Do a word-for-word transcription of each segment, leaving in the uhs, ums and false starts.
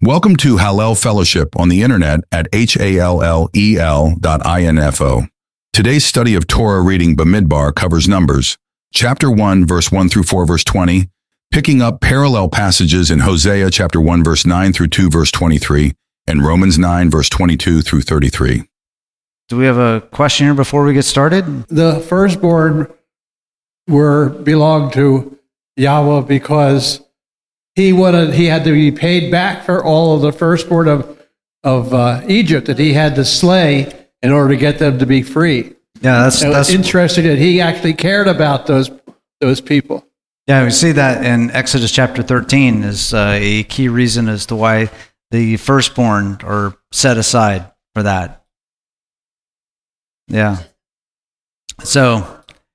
Welcome to Hallel Fellowship on the internet at H A L L E L dot info. Today's study of Torah reading Bamidbar covers Numbers, chapter one, verse one through four, verse twenty, picking up parallel passages in Hosea chapter one, verse nine through two, verse twenty-three, and Romans nine, verse twenty-two through thirty-three. Do we have a question here before we get started? The firstborn were belonged to Yahweh because he wanted he had to be paid back for all of the firstborn of of uh, Egypt that he had to slay in order to get them to be free. Yeah, that's and that's it's interesting that he actually cared about those those people. Yeah, we see that in Exodus chapter thirteen is uh, a key reason as to why the firstborn are set aside for that. Yeah. So,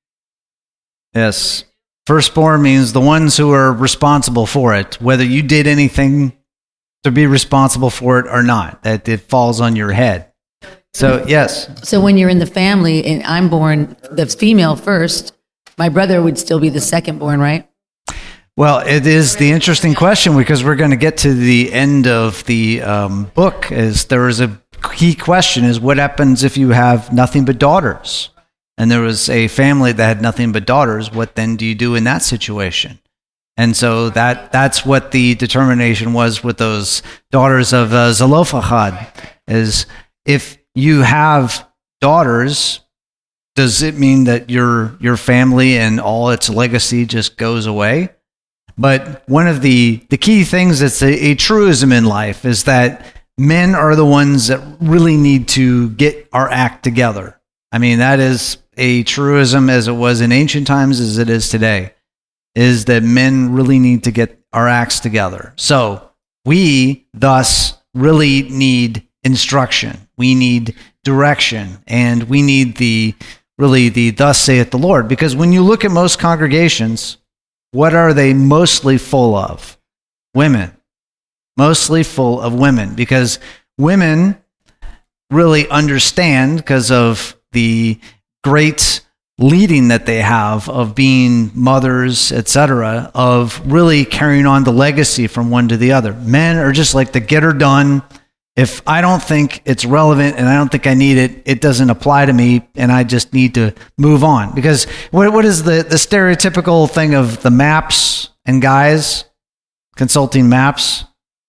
yes. Firstborn means the ones who are responsible for it, whether you did anything to be responsible for it or not, that it falls on your head. So, yes. So when you're in the family and I'm born the female first, my brother would still be the second born, right? Well, it is the interesting question because we're going to get to the end of the um, book. Is there is a key question is what happens if you have nothing but daughters? And there was a family that had nothing but daughters. What then do you do in that situation? And so that that's what the determination was with those daughters of uh, Zelophehad, is if you have daughters, does it mean that your your family and all its legacy just goes away? But one of the, the key things that's a, a truism in life is that men are the ones that really need to get our act together. I mean, that is a truism as it was in ancient times as it is today, is that men really need to get our acts together. So we thus really need instruction. We need direction, and we need the really the thus saith the Lord. Because when you look at most congregations, what are they mostly full of? Women. Mostly full of women, because women really understand, because of the great leading that they have of being mothers, et cetera, of really carrying on the legacy from one to the other. Men are just like the get her done. If I don't think it's relevant and I don't think I need it, it doesn't apply to me, and I just need to move on. Because what what is the, the stereotypical thing of the maps and guys consulting maps?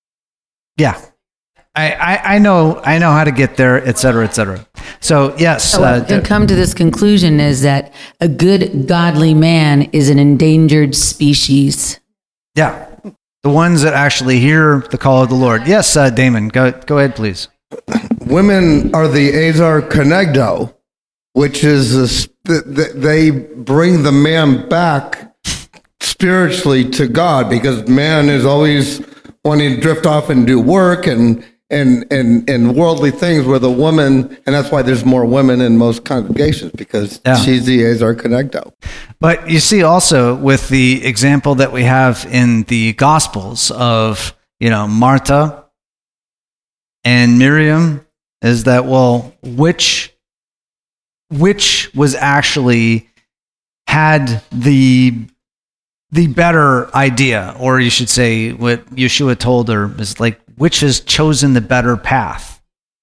Yeah. I, I, I know I know how to get there, et cetera, et cetera. So, yes. So uh, to come to this conclusion is that a good, godly man is an endangered species. Yeah. The ones that actually hear the call of the Lord. Yes, uh, Damon, go, go ahead, please. Women are the Azar Konegdo, which is a, they bring the man back spiritually to God, because man is always wanting to drift off and do work and And, and and worldly things, where the woman, and that's why there's more women in most congregations, because yeah. she's the Azar Konegdo. But you see also with the example that we have in the Gospels of, you know, Martha and Miriam, is that, well, which which was actually had the the better idea, or you should say what Yeshua told her is like, which has chosen the better path?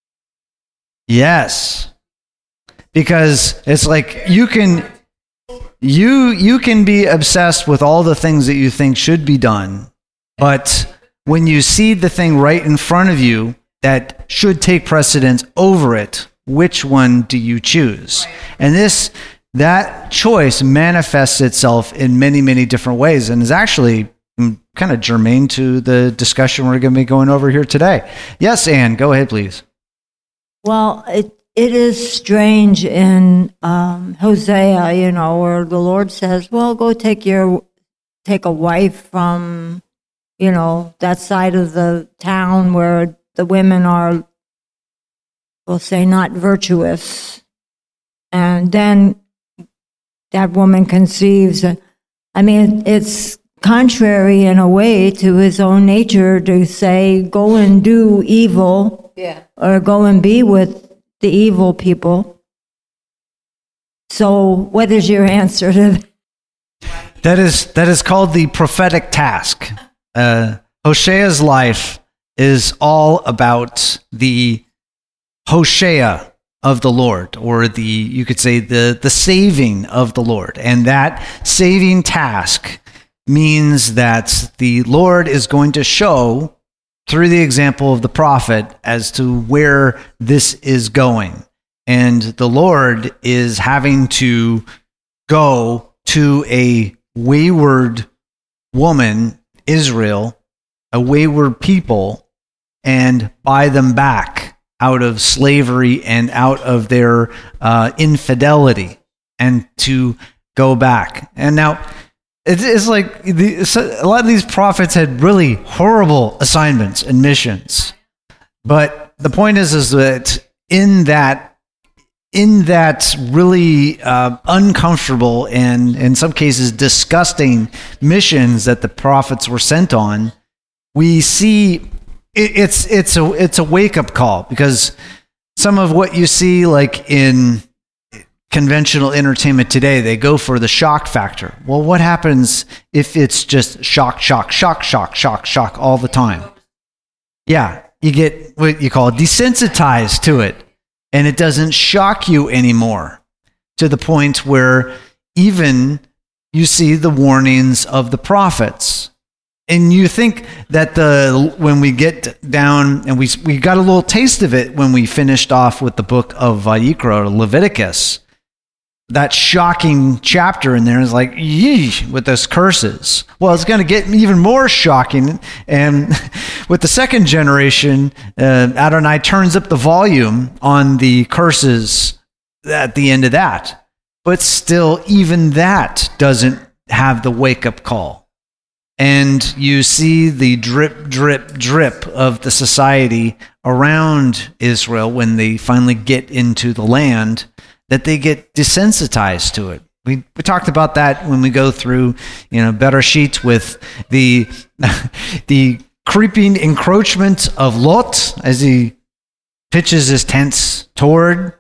Yes. Because it's like you can you you can be obsessed with all the things that you think should be done, but when you see the thing right in front of you that should take precedence over it, which one do you choose? And this that choice manifests itself in many, many different ways, and is actually kind of germane to the discussion we're going to be going over here today. Yes, Anne, go ahead, please. Well, it it is strange in um, Hosea, you know, where the Lord says, well, go take your take a wife from, you know, that side of the town where the women are, we'll say, not virtuous. And then that woman conceives. I mean, it's contrary in a way to his own nature to say, go and do evil, yeah, or go and be with the evil people. So what is your answer to that? That is, that is called the prophetic task. Uh, Hosea's life is all about the Hoshea of the Lord, or the, you could say, the, the saving of the Lord. And that saving task means that the Lord is going to show through the example of the prophet as to where this is going. And the Lord is having to go to a wayward woman, Israel, a wayward people, and buy them back out of slavery and out of their uh, infidelity, and to go back. And now, it's like the, a lot of these prophets had really horrible assignments and missions. But the point is, is that in that, in that really uh, uncomfortable and in some cases disgusting missions that the prophets were sent on, we see it, it's it's a it's a wake up call, because some of what you see, like in conventional entertainment today, they go for the shock factor. Well, what happens if it's just shock, shock, shock, shock, shock, shock all the time? Yeah, you get what you call desensitized to it, and it doesn't shock you anymore, to the point where even you see the warnings of the prophets. And you think that the when we get down, and we we got a little taste of it when we finished off with the book of Vayikra, or Leviticus, that shocking chapter in there is like, yee, with those curses. Well, it's going to get even more shocking. And with the second generation, uh, Adonai turns up the volume on the curses at the end of that. But still, even that doesn't have the wake-up call. And you see the drip, drip, drip of the society around Israel when they finally get into the land, that they get desensitized to it. We, we talked about that when we go through, you know, Bereshit, with the the creeping encroachment of Lot as he pitches his tents toward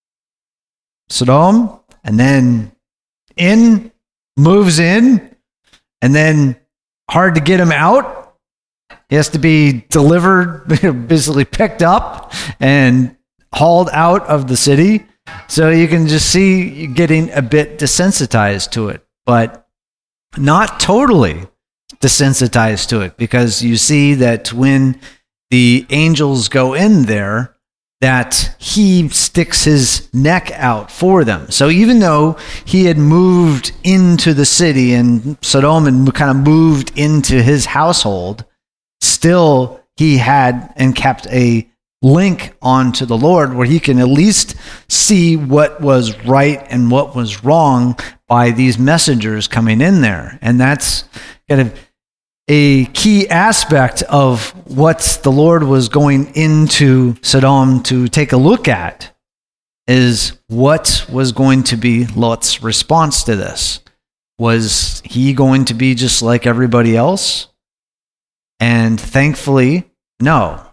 Sodom, and then in moves in, and then hard to get him out. He has to be delivered, basically picked up and hauled out of the city. So you can just see you getting a bit desensitized to it, but not totally desensitized to it, because you see that when the angels go in there, that he sticks his neck out for them. So even though he had moved into the city and Sodom had kind of moved into his household, still he had and kept a link onto the Lord, where he can at least see what was right and what was wrong by these messengers coming in there. And that's kind of a key aspect of what the Lord was going into Sodom to take a look at, is what was going to be Lot's response to this. Was he going to be just like everybody else? And thankfully, no.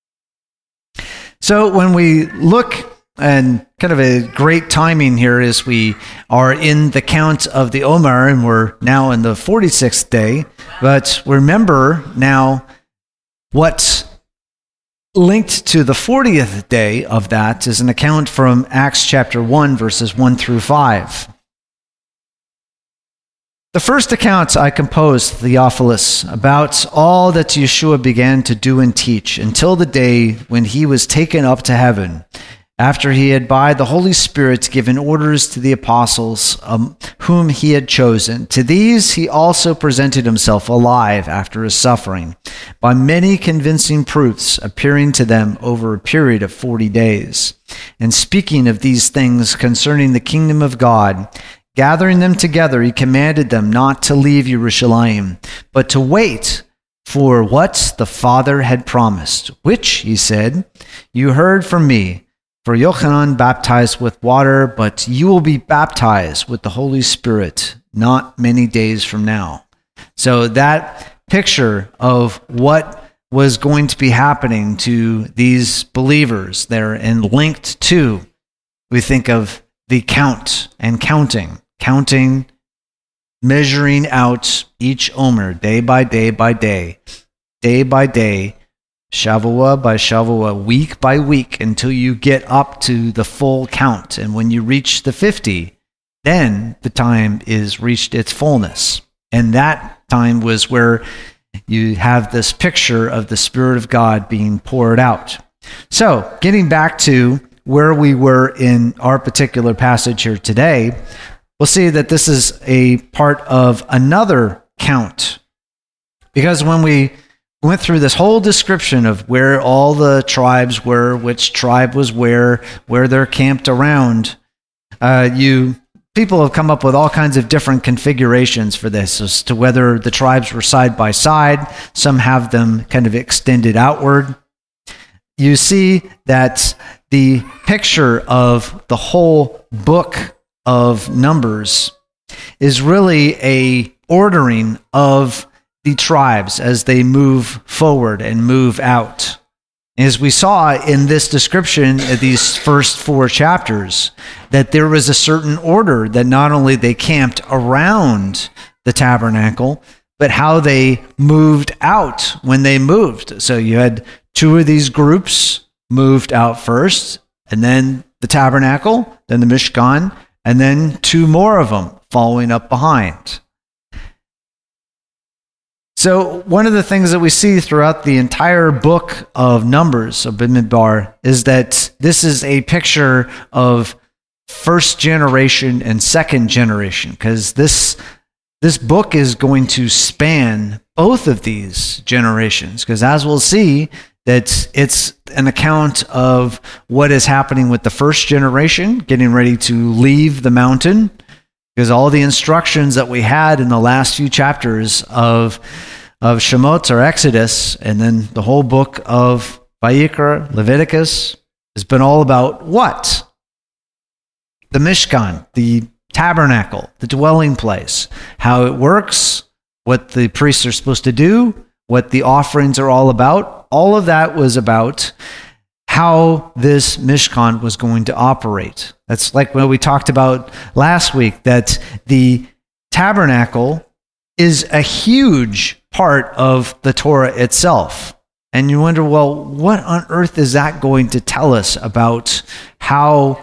So when we look, and kind of a great timing here is we are in the count of the Omer, and we're now in the forty-sixth day. But remember now, what's linked to the fortieth day of that is an account from Acts chapter one, verses one through five. The first account I composed, Theophilus, about all that Yeshua began to do and teach until the day when he was taken up to heaven, after he had by the Holy Spirit given orders to the apostles um, whom he had chosen. To these he also presented himself alive after his suffering, by many convincing proofs, appearing to them over a period of forty days, and speaking of these things concerning the kingdom of God. Gathering them together, he commanded them not to leave Jerusalem, but to wait for what the Father had promised, which, he said, you heard from me. For Yochanan baptized with water, but you will be baptized with the Holy Spirit not many days from now. So that picture of what was going to be happening to these believers there, and linked to, we think of the count and counting. Counting, measuring out each Omer day by day by day, day by day, Shavua by Shavua, week by week, until you get up to the full count. And when you reach the fifty, then the time is reached its fullness. And that time was where you have this picture of the Spirit of God being poured out. So, getting back to where we were in our particular passage here today, we'll see that this is a part of another count. Because when we went through this whole description of where all the tribes were, which tribe was where, where they're camped around, uh, you people have come up with all kinds of different configurations for this as to whether the tribes were side by side. Some have them kind of extended outward. You see that the picture of the whole book of Numbers is really a ordering of the tribes as they move forward and move out. As we saw in this description of these first four chapters, that there was a certain order that not only they camped around the tabernacle, but how they moved out when they moved. So you had two of these groups moved out first, and then the tabernacle, then the Mishkan, and then two more of them following up behind. So one of the things that we see throughout the entire book of Numbers, of Bamidbar, is that this is a picture of first generation and second generation, because this this book is going to span both of these generations, because as we'll see, that it's an account of what is happening with the first generation, getting ready to leave the mountain, because all the instructions that we had in the last few chapters of, of Shemot or Exodus, and then the whole book of Vayikra, Leviticus, has been all about what? The Mishkan, the tabernacle, the dwelling place, how it works, what the priests are supposed to do, what the offerings are all about. All of that was about how this Mishkan was going to operate. That's like what we talked about last week, that the tabernacle is a huge part of the Torah itself. And you wonder, well, what on earth is that going to tell us about how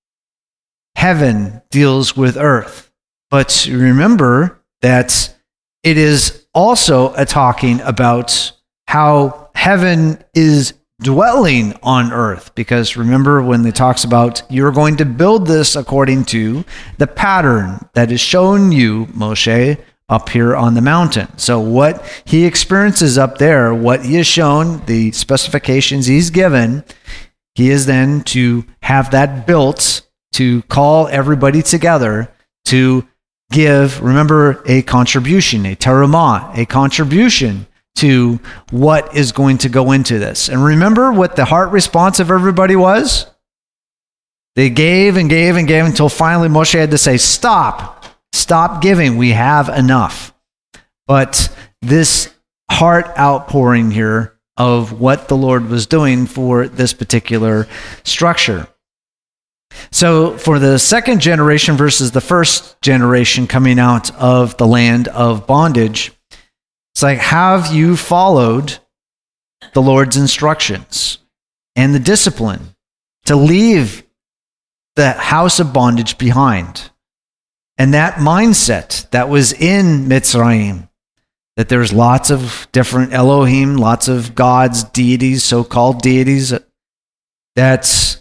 heaven deals with earth? But remember that it is also a talking about how heaven is dwelling on earth, because remember when it talks about you're going to build this according to the pattern that is shown you, Moshe, up here on the mountain. So what he experiences up there, what he is shown, the specifications he's given, he is then to have that built, to call everybody together to give, remember, a contribution, a terumah, a contribution to what is going to go into this. And remember what the heart response of everybody was? They gave and gave and gave until finally Moshe had to say, stop, stop giving. We have enough. But this heart outpouring here of what the Lord was doing for this particular structure. So for the second generation versus the first generation coming out of the land of bondage, it's like, have you followed the Lord's instructions and the discipline to leave the house of bondage behind? And that mindset that was in Mitzrayim, that there's lots of different Elohim, lots of gods, deities, so-called deities, that's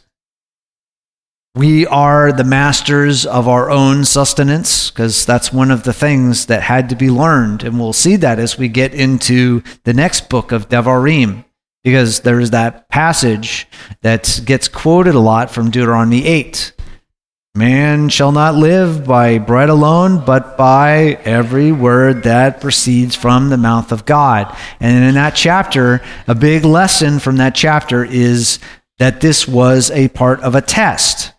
we are the masters of our own sustenance, because that's one of the things that had to be learned. And we'll see that as we get into the next book of Devarim, because there's that passage that gets quoted a lot from Deuteronomy eight. Man shall not live by bread alone, but by every word that proceeds from the mouth of God. And in that chapter, a big lesson from that chapter is that this was a part of a test.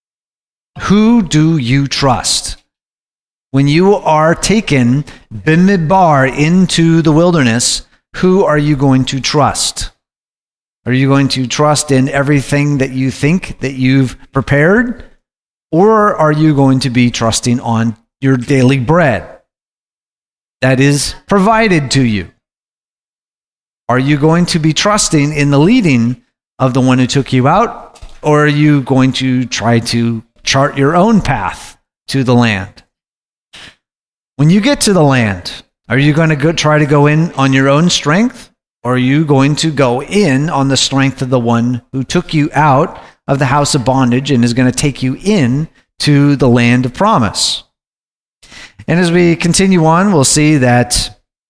Who do you trust? When you are taken Bimidbar into the wilderness, who are you going to trust? Are you going to trust in everything that you think that you've prepared? Or are you going to be trusting on your daily bread that is provided to you? Are you going to be trusting in the leading of the one who took you out, or are you going to try to chart your own path to the land? When you get to the land, are you going to go try to go in on your own strength, or are you going to go in on the strength of the one who took you out of the house of bondage and is going to take you in to the land of promise? And as we continue on, we'll see that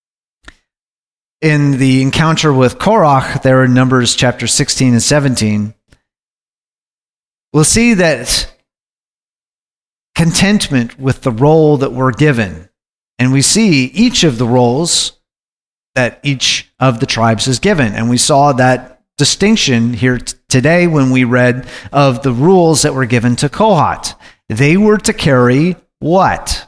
in the encounter with Korach, there in Numbers chapter sixteen and seventeen, we'll see that contentment with the role that we're given. And we see each of the roles that each of the tribes is given. And we saw that distinction here t- today when we read of the rules that were given to Kohat. They were to carry what?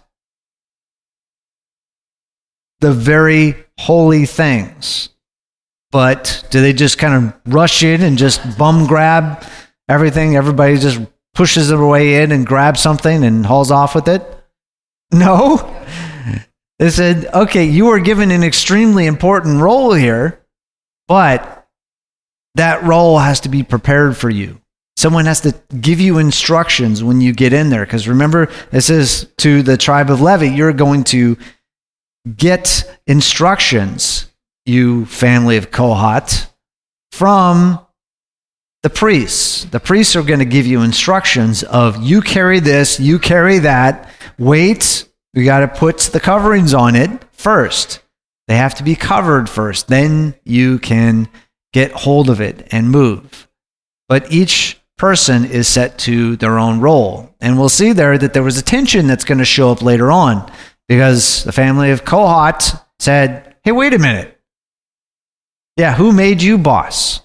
The very holy things. But do they just kind of rush in and just bum grab everything? Everybody just pushes their way in and grabs something and hauls off with it? No. They said, okay, you are given an extremely important role here, but that role has to be prepared for you. Someone has to give you instructions when you get in there. Because remember, it says to the tribe of Levi, you're going to get instructions, you family of Kohat, from the priests. The priests are going to give you instructions of you carry this, you carry that, wait, we got to put the coverings on it first. They have to be covered first. Then you can get hold of it and move. But each person is set to their own role. And we'll see there that there was a tension that's going to show up later on, because the family of Kohat said, hey, wait a minute. Yeah, who made you boss?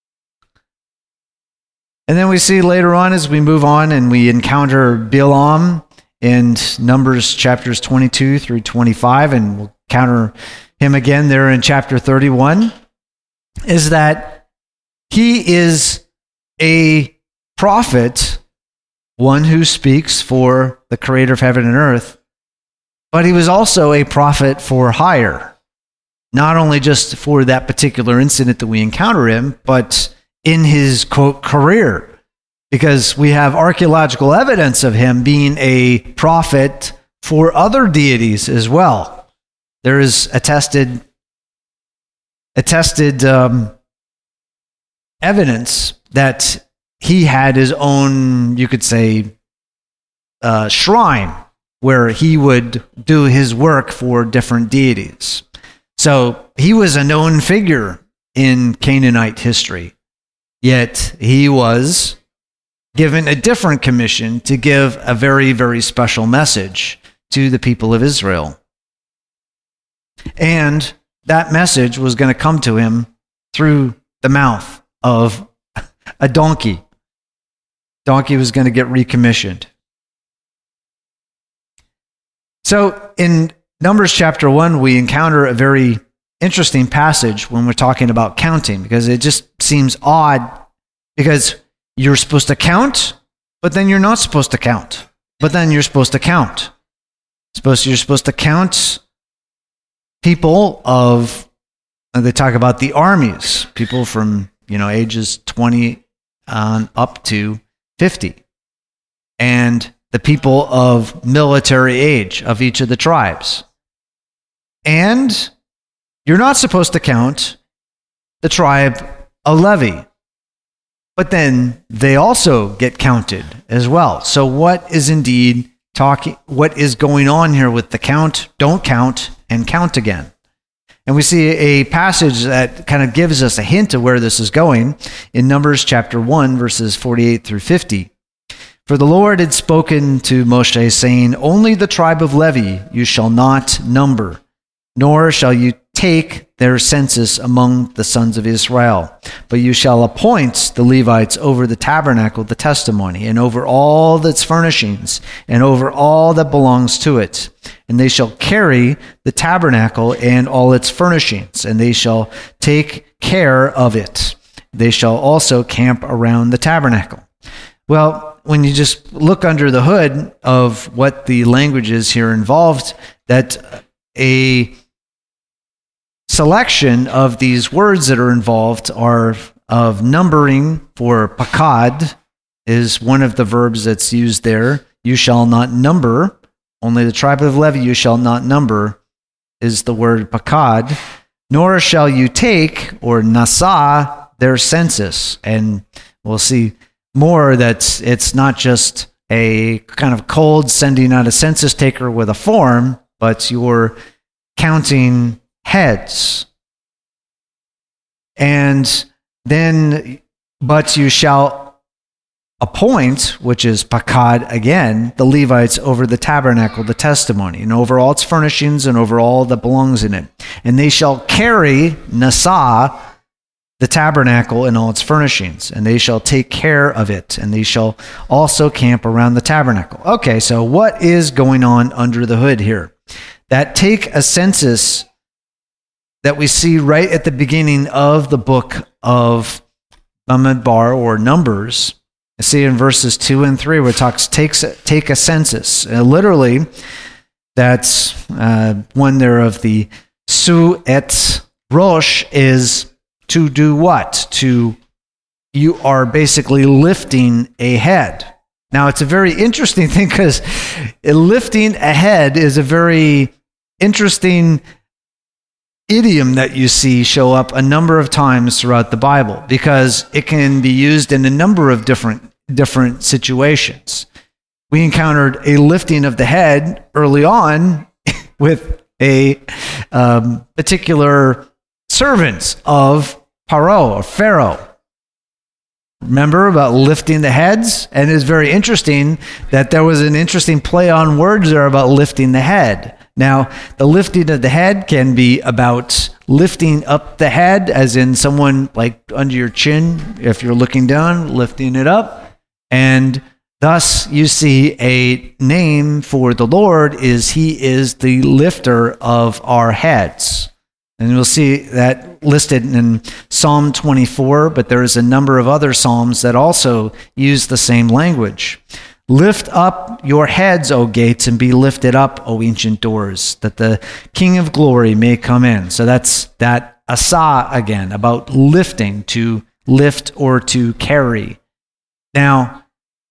And then we see later on as we move on and we encounter Bilam in Numbers chapters twenty-two through twenty-five, and we'll encounter him again there in chapter thirty-one, is that he is a prophet, one who speaks for the creator of heaven and earth, but he was also a prophet for hire, not only just for that particular incident that we encounter him, but in his, quote, career, because we have archaeological evidence of him being a prophet for other deities as well. There is attested, attested um, evidence that he had his own, you could say, uh, shrine where he would do his work for different deities. So he was a known figure in Canaanite history, yet he was given a different commission to give a very, very special message to the people of Israel. And that message was going to come to him through the mouth of a donkey. Donkey was going to get recommissioned. So in Numbers chapter one, we encounter a very interesting passage when we're talking about counting, because it just seems odd, because you're supposed to count, but then you're not supposed to count. But then you're supposed to count. Supposed you're supposed to count people of, they talk about the armies, people from, you know, ages twenty on up to fifty. And the people of military age of each of the tribes. And you're not supposed to count the tribe of Levi. But then they also get counted as well. So what is indeed talking, what is going on here with the count, don't count, and count again? And we see a passage that kind of gives us a hint of where this is going in Numbers chapter one, verses forty-eight through fifty. For the Lord had spoken to Moshe, saying, only the tribe of Levi you shall not number, nor shall you take their census among the sons of Israel. But you shall appoint the Levites over the tabernacle of the testimony, and over all its furnishings, and over all that belongs to it. And they shall carry the tabernacle and all its furnishings, and they shall take care of it. They shall also camp around the tabernacle. Well, when you just look under the hood of what the language is here involved, that a selection of these words that are involved are of numbering, for pakad is one of the verbs that's used there. You shall not number. Only the tribe of Levi you shall not number is the word pakad. Nor shall you take, or nasa, their census. And we'll see more that it's not just a kind of cold sending out a census taker with a form, but you're counting heads. And then, but you shall appoint, which is pakad again, the Levites over the tabernacle, the testimony, and over all its furnishings and over all that belongs in it. And they shall carry nasa, the tabernacle and all its furnishings, and they shall take care of it, and they shall also camp around the tabernacle. Okay, so what is going on under the hood here? That take a census that we see right at the beginning of the book of Bamidbar, or Numbers. I see in verses two and three where it talks takes take a census. Uh, literally, that's uh, one there of the Su et Rosh is to do what? To, you are basically lifting a head. Now, it's a very interesting thing because lifting a head is a very interesting idiom that you see show up a number of times throughout the Bible, because it can be used in a number of different different situations. We encountered a lifting of the head early on with a um, particular servants of Paro, or Pharaoh. Remember about lifting the heads? And it's very interesting that there was an interesting play on words there about lifting the head. Now, the lifting of the head can be about lifting up the head, as in someone like under your chin, if you're looking down, lifting it up. And thus you see a name for the Lord is He is the lifter of our heads. And you'll see that listed in Psalm twenty-four, but there is a number of other psalms that also use the same language. Lift up your heads, O gates, and be lifted up, O ancient doors, that the King of glory may come in. So that's that asa again, about lifting, to lift or to carry. Now,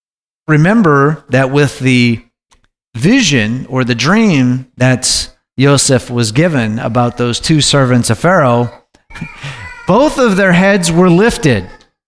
remember that with the vision or the dream that Joseph was given about those two servants of Pharaoh, both of their heads were lifted.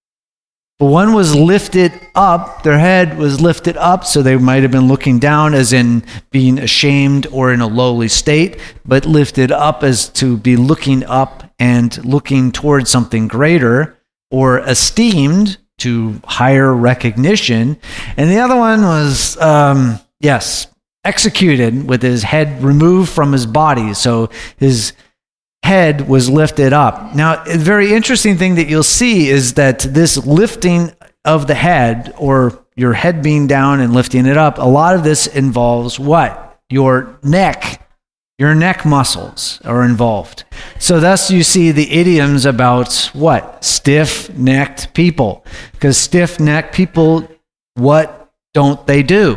But one was lifted up, their head was lifted up, so they might have been looking down as in being ashamed or in a lowly state, but lifted up as to be looking up and looking towards something greater, or esteemed to higher recognition. And the other one was, um, yes, executed with his head removed from his body. So his head was lifted up. Now, a very interesting thing that you'll see is that this lifting of the head, or your head being down and lifting it up, a lot of this involves what? Your neck. Your neck muscles are involved. So thus you see the idioms about what? Stiff-necked people. Because stiff-necked people, what don't they do?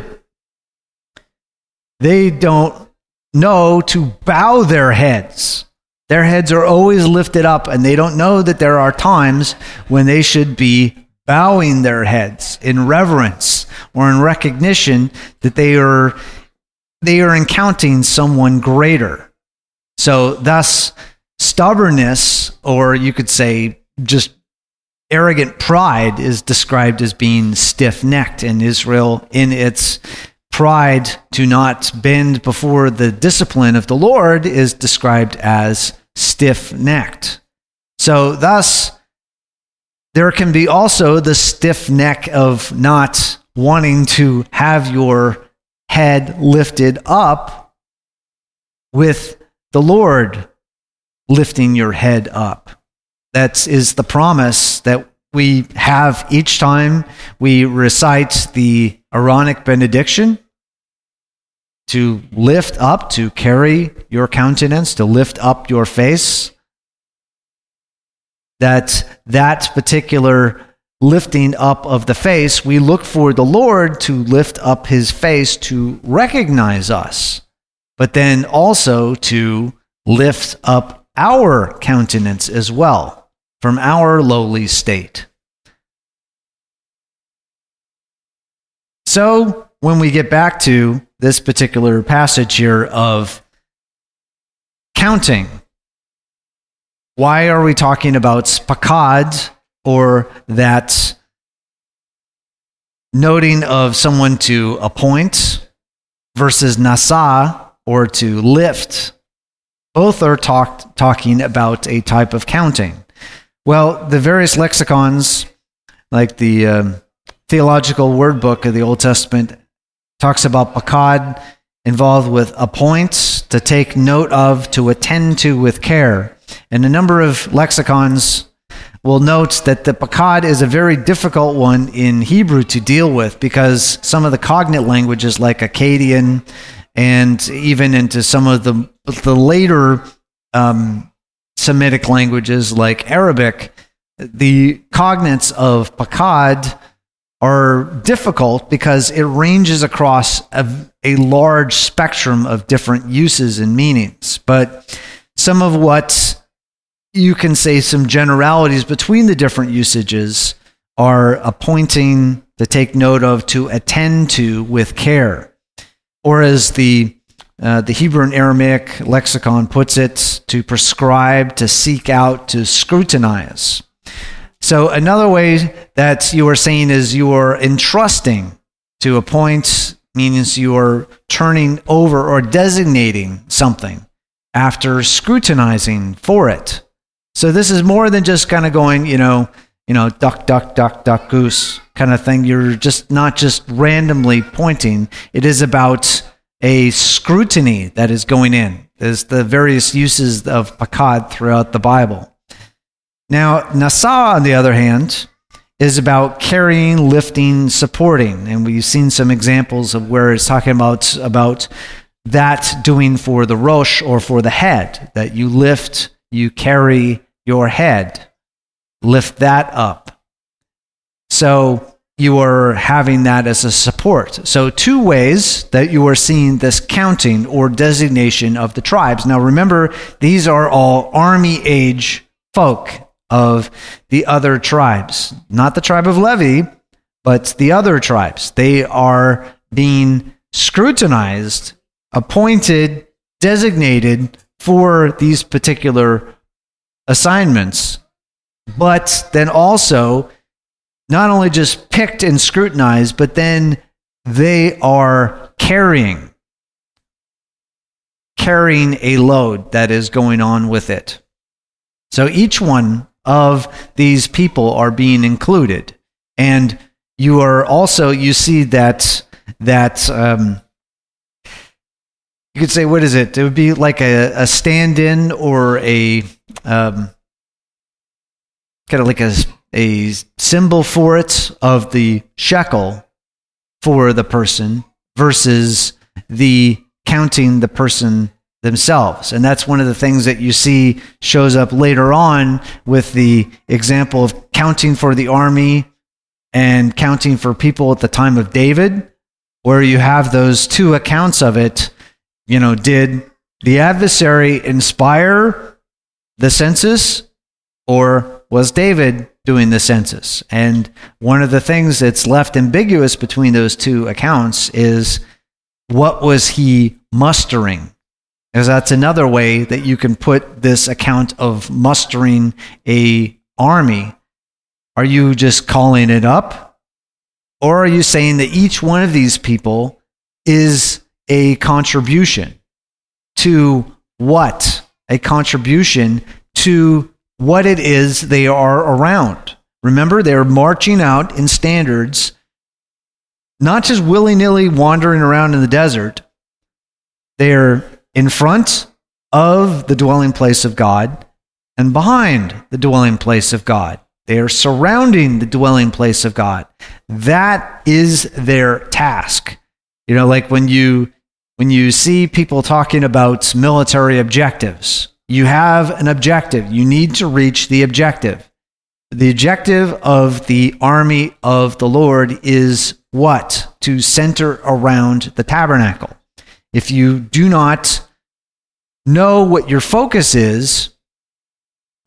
They don't know to bow their heads. Their heads are always lifted up, and they don't know that there are times when they should be bowing their heads in reverence or in recognition that they are they are encountering someone greater. So thus, stubbornness, or you could say just arrogant pride, is described as being stiff-necked in Israel, in its pride to not bend before the discipline of the Lord is described as stiff-necked. So thus, there can be also the stiff neck of not wanting to have your head lifted up with the Lord lifting your head up. That is the promise that we have each time we recite the Aaronic benediction, to lift up, to carry your countenance, to lift up your face. That that particular lifting up of the face, we look for the Lord to lift up his face to recognize us, but then also to lift up our countenance as well, from our lowly state. So when we get back to this particular passage here of counting, why are we talking about spakad, or that noting of someone to appoint, versus nasa, or to lift? Both are talk, talking about a type of counting. Well, the various lexicons, like the um, Theological Word Book of the Old Testament, talks about pakad involved with appoint, to take note of, to attend to with care. And a number of lexicons will note that the pakad is a very difficult one in Hebrew to deal with, because some of the cognate languages like Akkadian, and even into some of the, the later um, Semitic languages like Arabic, the cognates of pakad are difficult because it ranges across a, a large spectrum of different uses and meanings. But some of what you can say, some generalities between the different usages, are appointing, to take note of, to attend to with care. Or as the uh, the Hebrew and Aramaic lexicon puts it, to prescribe, to seek out, to scrutinize. So another way that you are saying is you are entrusting. To appoint means you are turning over or designating something after scrutinizing for it. So this is more than just kind of going, you know, you know, duck, duck, duck, duck, goose kind of thing. You're just not just randomly pointing. It is about a scrutiny that is going in. There's the various uses of pakad throughout the Bible. Now, nasa, on the other hand, is about carrying, lifting, supporting. And we've seen some examples of where it's talking about, about that doing for the rosh, or for the head, that you lift, you carry your head, lift that up. So you are having that as a support. So two ways that you are seeing this counting or designation of the tribes. Now remember, these are all army age folk of the other tribes. Not the tribe of Levi, but the other tribes. They are being scrutinized, appointed, designated for these particular assignments, but then also not only just picked and scrutinized, but then they are carrying, carrying a load that is going on with it. So each one of these people are being included. And you are also, you see that, that um, you could say, what is it? It would be like a, a stand-in, or a um, kind of like a, a symbol for it of the shekel for the person, versus the counting the person themselves. And that's one of the things that you see shows up later on with the example of counting for the army and counting for people at the time of David, where you have those two accounts of it. You know, did the adversary inspire the census, or was David doing the census? And one of the things that's left ambiguous between those two accounts is, what was he mustering? Because that's another way that you can put this account of mustering a army. Are you just calling it up? Or are you saying that each one of these people is a contribution to what? A contribution to what it is they are around. Remember, they're marching out in standards, not just willy-nilly wandering around in the desert. They're in front of the dwelling place of God and behind the dwelling place of God. They are surrounding the dwelling place of God. That is their task. You know, like when you when you see people talking about military objectives, you have an objective. You need to reach the objective. The objective of the army of the Lord is what? To center around the tabernacle. If you do not know what your focus is,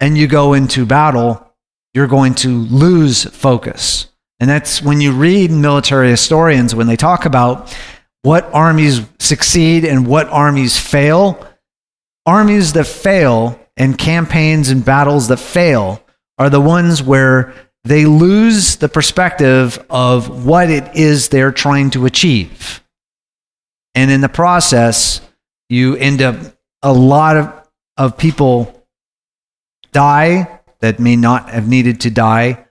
and you go into battle, you're going to lose focus. And that's when you read military historians, when they talk about what armies succeed and what armies fail, armies that fail and campaigns and battles that fail are the ones where they lose the perspective of what it is they're trying to achieve. And in the process, you end up, a lot of, of people die that may not have needed to die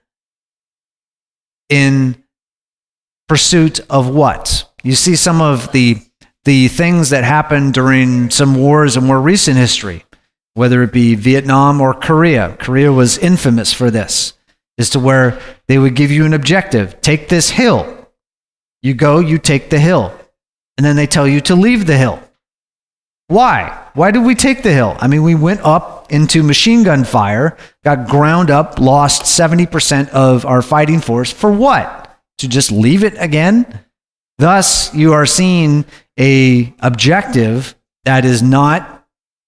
in pursuit of what? You see some of the the things that happened during some wars in more recent history, whether it be Vietnam or Korea. Korea was infamous for this, as to where they would give you an objective. Take this hill. You go, you take the hill. And then they tell you to leave the hill. Why? Why did we take the hill? I mean, we went up into machine gun fire, got ground up, lost seventy percent of our fighting force. For what? To just leave it again? Thus, you are seeing a objective that is not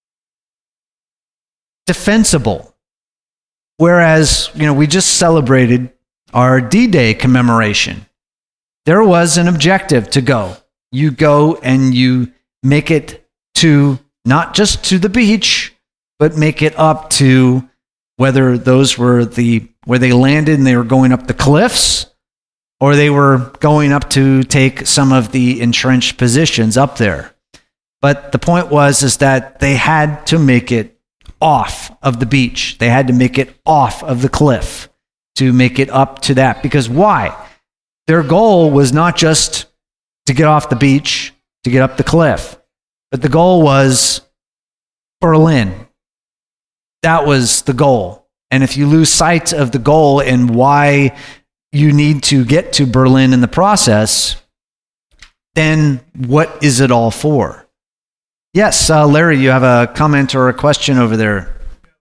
defensible. Whereas, you know, we just celebrated our D-Day commemoration. There was an objective to go. You go and you make it to, not just to the beach, but make it up to whether those were the, where they landed and they were going up the cliffs, or they were going up to take some of the entrenched positions up there. But the point was is that they had to make it off of the beach. They had to make it off of the cliff to make it up to that. Because why? Their goal was not just to get off the beach, to get up the cliff, but the goal was Berlin. That was the goal. And if you lose sight of the goal and why you need to get to Berlin in the process, then what is it all for? Yes, uh, Larry, you have a comment or a question over there.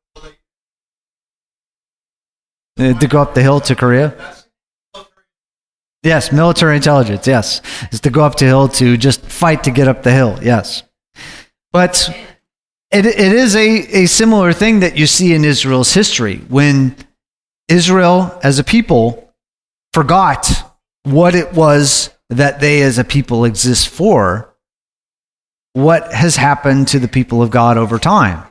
Uh, to go up the hill to Korea? Yes, military intelligence, yes. Is to go up the hill to just fight to get up the hill, yes. But it, it is a, a similar thing that you see in Israel's history. When Israel as a people forgot what it was that they as a people exist for, what has happened to the people of God over time?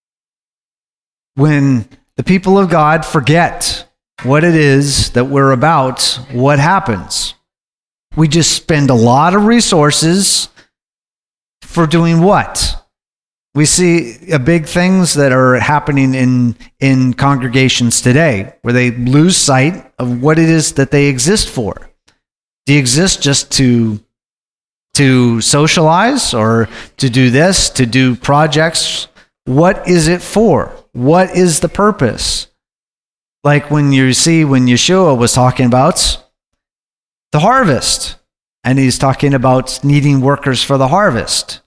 When the people of God forget what it is that we're about, what happens? We just spend a lot of resources for doing what? We see a big things that are happening in, in congregations today, where they lose sight of what it is that they exist for. Do you exist just to, to socialize, or to do this, to do projects? What is it for? What is the purpose? Like when you see when Yeshua was talking about the harvest, and he's talking about needing workers for the harvest.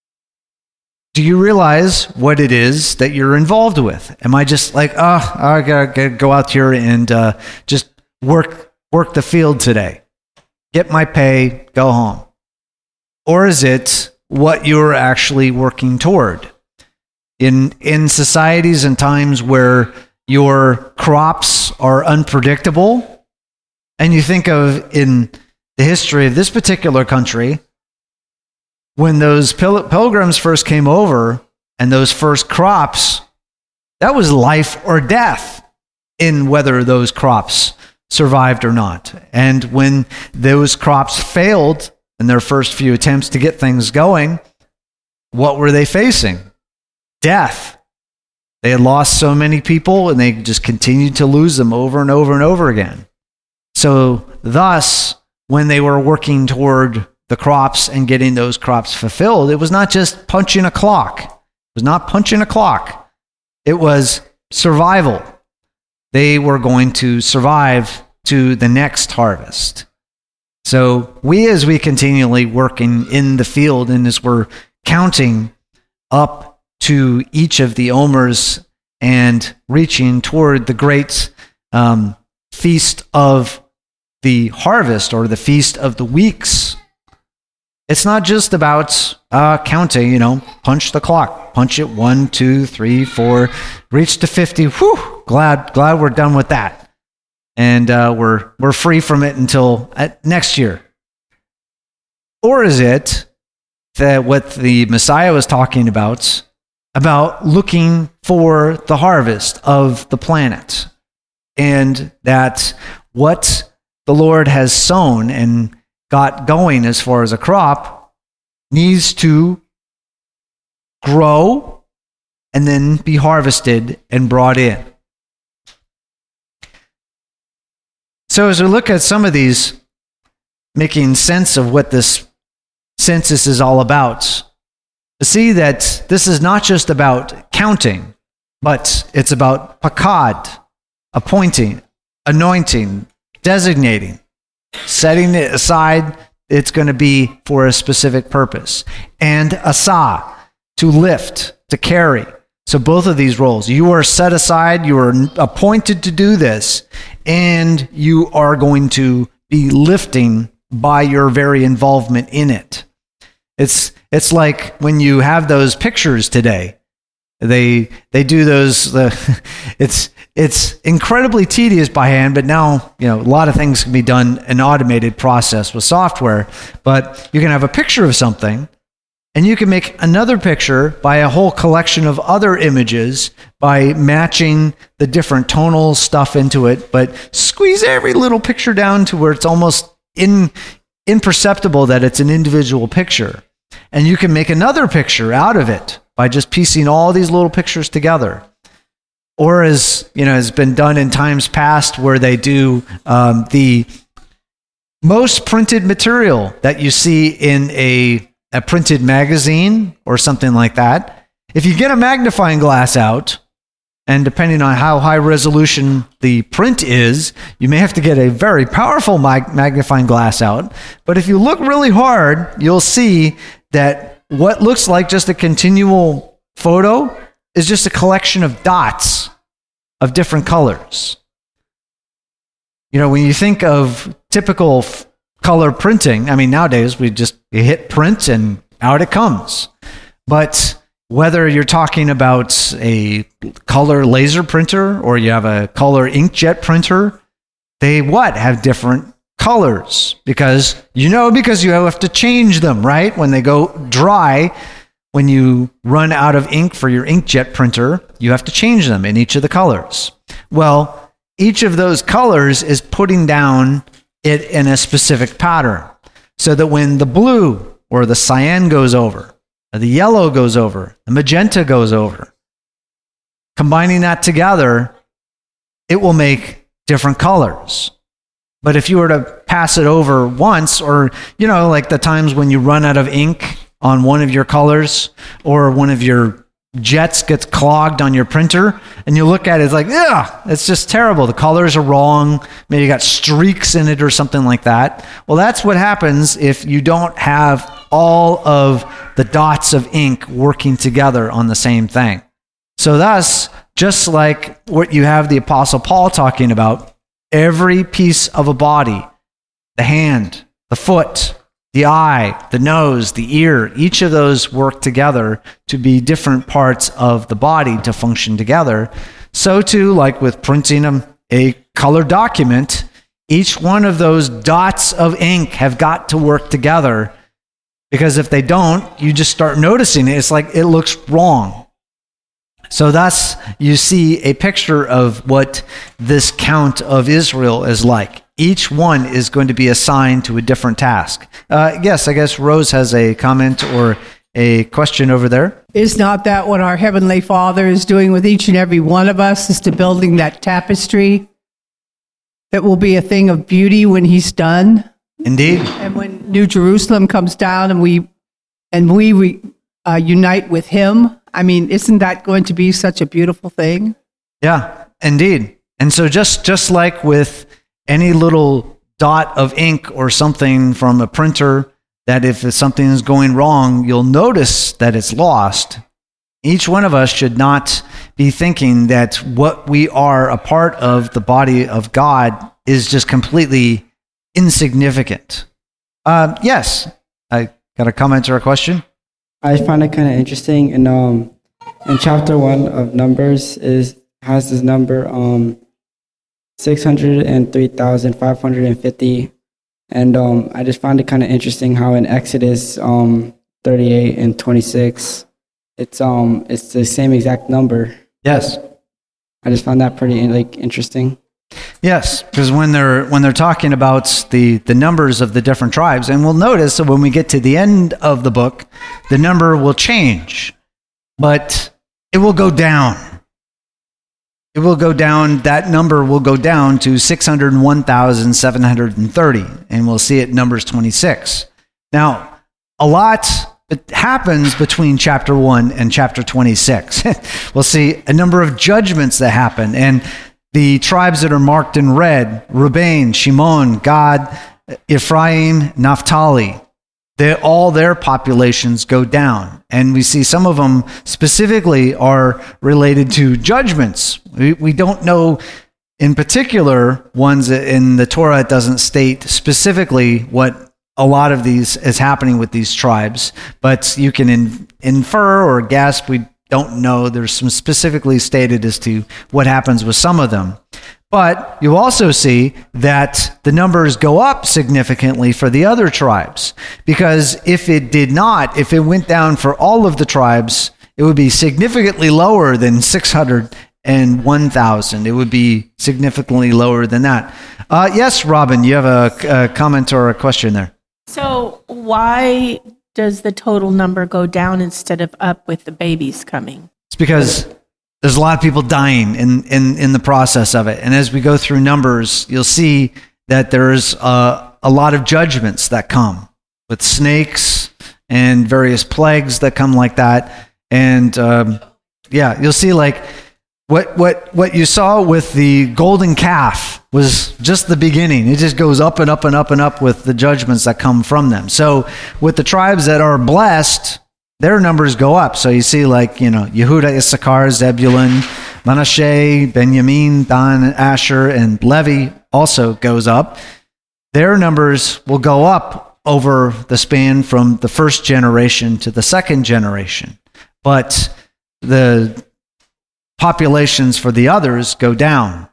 Do you realize what it is that you're involved with? Am I just like, oh, I gotta, gotta go out here and uh, just work work the field today, get my pay, go home? Or is it what you're actually working toward? In in societies and times where your crops are unpredictable, and you think of in the history of this particular country, when those pil- pilgrims first came over and those first crops, that was life or death in whether those crops survived or not. And when those crops failed in their first few attempts to get things going, what were they facing? Death. They had lost so many people, and they just continued to lose them over and over and over again. So thus, when they were working toward the crops and getting those crops fulfilled, it was not just punching a clock. It was not punching a clock. It was survival. They were going to survive to the next harvest. So we, as we continually working in the field, and as we're counting up to each of the omers and reaching toward the great um, feast of the harvest, or the feast of the weeks, It's not just about uh, counting, you know, punch the clock, punch it one, two, three, four, reach to fifty. Whew, glad, glad we're done with that. And uh, we're, we're free from it until uh, next year. Or is it that what the Messiah was talking about, about looking for the harvest of the planet, and that what the Lord has sown and got going as far as a crop needs to grow and then be harvested and brought in. So as we look at some of these, making sense of what this census is all about, to see that this is not just about counting, but it's about pakad, appointing, anointing, designating, setting it aside. It's going to be for a specific purpose. And asa, to lift, to carry. So both of these roles, you are set aside, you are appointed to do this, and you are going to be lifting by your very involvement in it. It's it's like when you have those pictures today. They they do those. Uh, it's it's incredibly tedious by hand, but now you know a lot of things can be done in an automated process with software. But you can have a picture of something, and you can make another picture by a whole collection of other images by matching the different tonal stuff into it. But squeeze every little picture down to where it's almost in. imperceptible that it's an individual picture. And you can make another picture out of it by just piecing all these little pictures together. Or as, you know, has been done in times past where they do um, the most printed material that you see in a, a printed magazine or something like that. If you get a magnifying glass out, and depending on how high resolution the print is, you may have to get a very powerful mag- magnifying glass out. But if you look really hard, you'll see that what looks like just a continual photo is just a collection of dots of different colors. You know, when you think of typical f- color printing, I mean, nowadays we just you hit print and out it comes. But whether you're talking about a color laser printer or you have a color inkjet printer, they what? Have different colors because you know because you have to change them, right? When they go dry, when you run out of ink for your inkjet printer, you have to change them in each of the colors. Well, each of those colors is putting down it in a specific pattern so that when the blue or the cyan goes over, the yellow goes over, the magenta goes over. Combining that together, it will make different colors. But if you were to pass it over once, or, you know, like the times when you run out of ink on one of your colors, or one of your jets gets clogged on your printer, and you look at it, it's like, ugh, it's just terrible. The colors are wrong. Maybe you got streaks in it or something like that. Well, that's what happens if you don't have all of the dots of ink working together on the same thing. So thus, just like what you have the Apostle Paul talking about, every piece of a body, the hand, the foot, the eye, the nose, the ear, each of those work together to be different parts of the body to function together. So too, like with printing a, a color document, each one of those dots of ink have got to work together. Because if they don't, you just start noticing it. It's like it looks wrong. So thus, you see a picture of what this count of Israel is like. Each one is going to be assigned to a different task. Uh, yes, I guess Rose has a comment or a question over there. Is not that what our Heavenly Father is doing with each and every one of us, is to building that tapestry that will be a thing of beauty when He's done? Indeed. And when New Jerusalem comes down and we and we re, uh, unite with Him, I mean, isn't that going to be such a beautiful thing? Yeah, indeed. And so just, just like with any little dot of ink or something from a printer, that if something is going wrong, you'll notice that it's lost. Each one of us should not be thinking that what we are a part of, the body of God, is just completely insignificant. Uh, yes, I got a comment or a question? I find it kind of interesting. In um, in chapter one of Numbers is has this number um, six hundred and three thousand five hundred and fifty, and um, I just found it kind of interesting how in Exodus um thirty-eight and twenty-six, it's um it's the same exact number. Yes. I just found that pretty like interesting. Yes, because when they're when they're talking about the the numbers of the different tribes, and we'll notice that when we get to the end of the book, the number will change, but it will go down. It will go down. That number will go down to six hundred one thousand seven hundred thirty, and we'll see it in Numbers twenty-six. Now, a lot happens between chapter one and chapter twenty-six. We'll see a number of judgments that happen, and the tribes that are marked in red, Reuben, Shimon, Gad, Ephraim, Naphtali, they, all their populations go down. And we see some of them specifically are related to judgments. We, we don't know in particular ones in the Torah. It doesn't state specifically what a lot of these is happening with these tribes, but you can in, infer or guess. We don't know. There's some specifically stated as to what happens with some of them. But you also see that the numbers go up significantly for the other tribes, because if it did not, if it went down for all of the tribes, it would be significantly lower than six hundred one thousand. It would be significantly lower than that. Uh, yes, Robin, you have a, a comment or a question there. So why does the total number go down instead of up with the babies coming? It's because there's a lot of people dying in, in, in the process of it. And as we go through Numbers, you'll see that there's uh, a lot of judgments that come with snakes and various plagues that come like that. And um, yeah, you'll see like what, what, what you saw with the golden calf was just the beginning. It just goes up and up and up and up with the judgments that come from them. So with the tribes that are blessed, their numbers go up. So you see like, you know, Yehuda, Issachar, Zebulun, Manasseh, Benjamin, Dan, Asher, and Levi also goes up. Their numbers will go up over the span from the first generation to the second generation. But the populations for the others go down.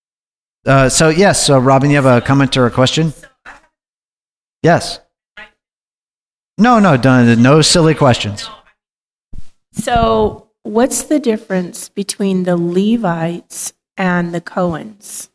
Uh, so yes, so Robin, you have a comment or a question? Yes. No, no, no, no silly questions. So what's the difference between the Levites and the Cohens?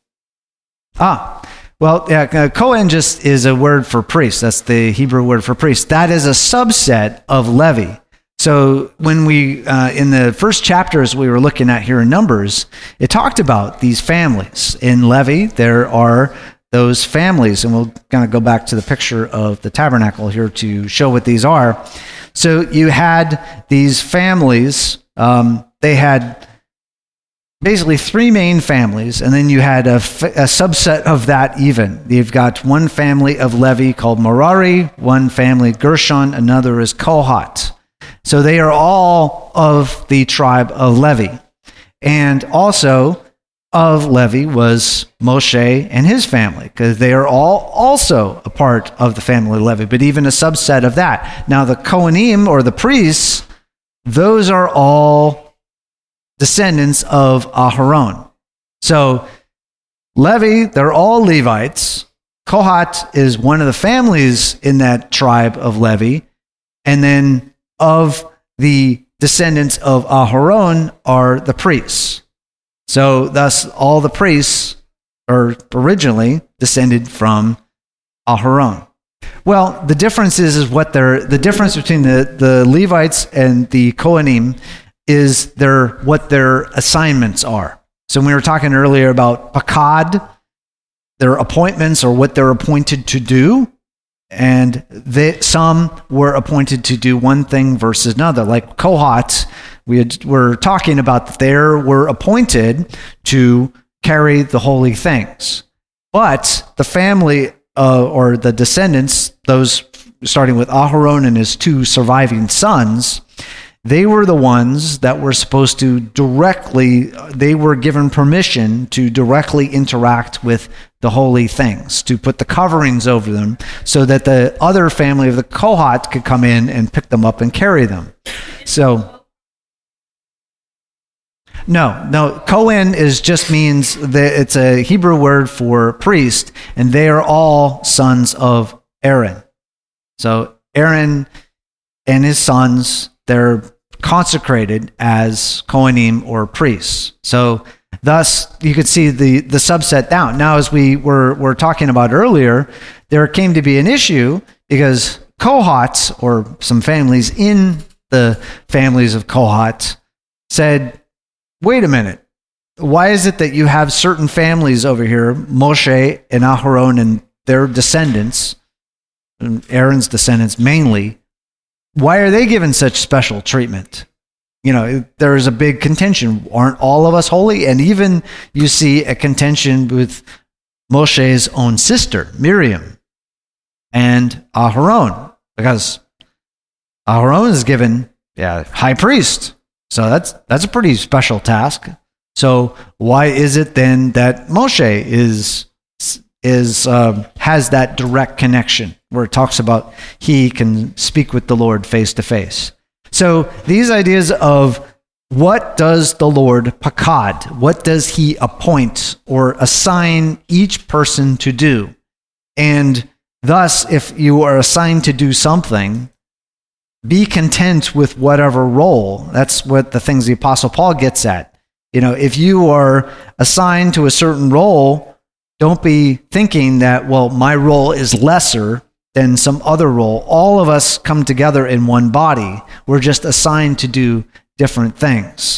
Ah, well, yeah, uh, Cohen just is a word for priest. That's the Hebrew word for priest. That is a subset of Levi. So when we, uh, in the first chapters we were looking at here in Numbers, it talked about these families. In Levi, there are those families, and we'll kind of go back to the picture of the tabernacle here to show what these are. So you had these families. Um, they had basically three main families, and then you had a, f- a subset of that even. You've got one family of Levi called Merari, one family Gershon, another is Kohat. So they are all of the tribe of Levi. And also of Levi was Moshe and his family, because they are all also a part of the family of Levi, but even a subset of that. Now the Kohanim, or the priests, those are all descendants of Aharon. So Levi, they're all Levites. Kohat is one of the families in that tribe of Levi. And then of the descendants of Aharon are the priests. So thus all the priests are originally descended from Aharon. Well, the difference is, is what they're, the difference between the, the Levites and the Kohanim is their, what their assignments are. So when we were talking earlier about Pakad, their appointments or what they're appointed to do, and they, some were appointed to do one thing versus another. Like Kohat, we had, were talking about that they were appointed to carry the holy things. But the family uh, or the descendants, those starting with Aharon and his two surviving sons, they were the ones that were supposed to directly, they were given permission to directly interact with the holy things, to put the coverings over them so that the other family of the Kohat could come in and pick them up and carry them. So, no, no, Kohen is just means that it's a Hebrew word for priest, and they are all sons of Aaron. So Aaron and his sons, they're consecrated as Kohanim or priests. So thus, you could see the, the subset down. Now, as we were, were talking about earlier, there came to be an issue because Kohats, or some families in the families of Kohat, said, wait a minute, why is it that you have certain families over here, Moshe and Aharon and their descendants, Aaron's descendants mainly, why are they given such special treatment? You know, there's a big contention. Aren't all of us holy? And even you see a contention with Moshe's own sister, Miriam, and Aharon, because Aharon is given, yeah, high priest. So that's that's a pretty special task. So why is it then that Moshe is is uh, has that direct connection where it talks about he can speak with the Lord face to face? So these ideas of what does the Lord pakad, what does he appoint or assign each person to do? And thus, if you are assigned to do something, be content with whatever role. That's what the things the Apostle Paul gets at. You know, if you are assigned to a certain role, don't be thinking that, well, my role is lesser than some other role. All of us come together in one body. We're just assigned to do different things.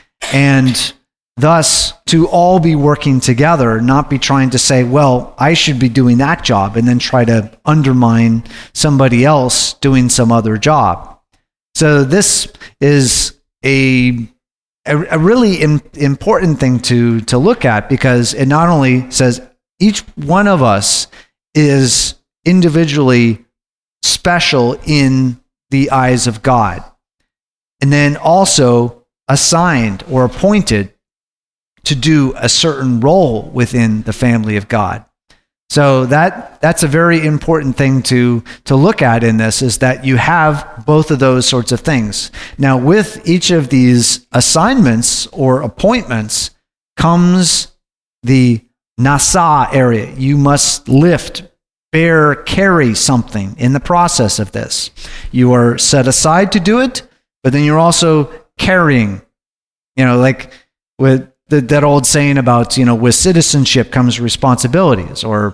And thus, to all be working together, not be trying to say, well, I should be doing that job, and then try to undermine somebody else doing some other job. So this is a a, a really im- important thing to, to look at, because it not only says each one of us is individually special in the eyes of God, and then also assigned or appointed to do a certain role within the family of God. So that that's a very important thing to, to look at in this, is that you have both of those sorts of things. Now, with each of these assignments or appointments comes the nasa area. You must lift, bear, carry something in the process of this. You are set aside to do it, but then you're also carrying, you know, like with The, that old saying about, you know, with citizenship comes responsibilities, or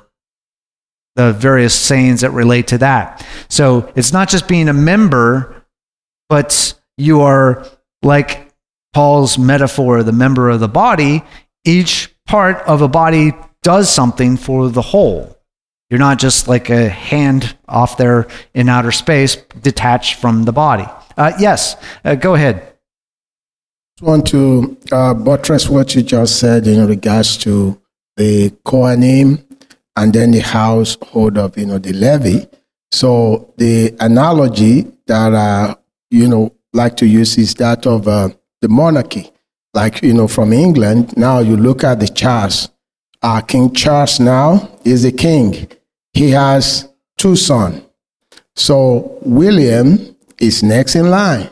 the various sayings that relate to that. So it's not just being a member, but you are, like Paul's metaphor, the member of the body. Each part of a body does something for the whole. You're not just like a hand off there in outer space, detached from the body. Uh, yes, uh, go ahead. I want to uh, buttress what you just said in regards to the Kohanim and then the household of, you know, the Levi. So the analogy that I, you know, like to use is that of uh, the monarchy. Like, you know, from England, now you look at the Charles. Uh, King Charles now is the king. He has two sons. So William is next in line.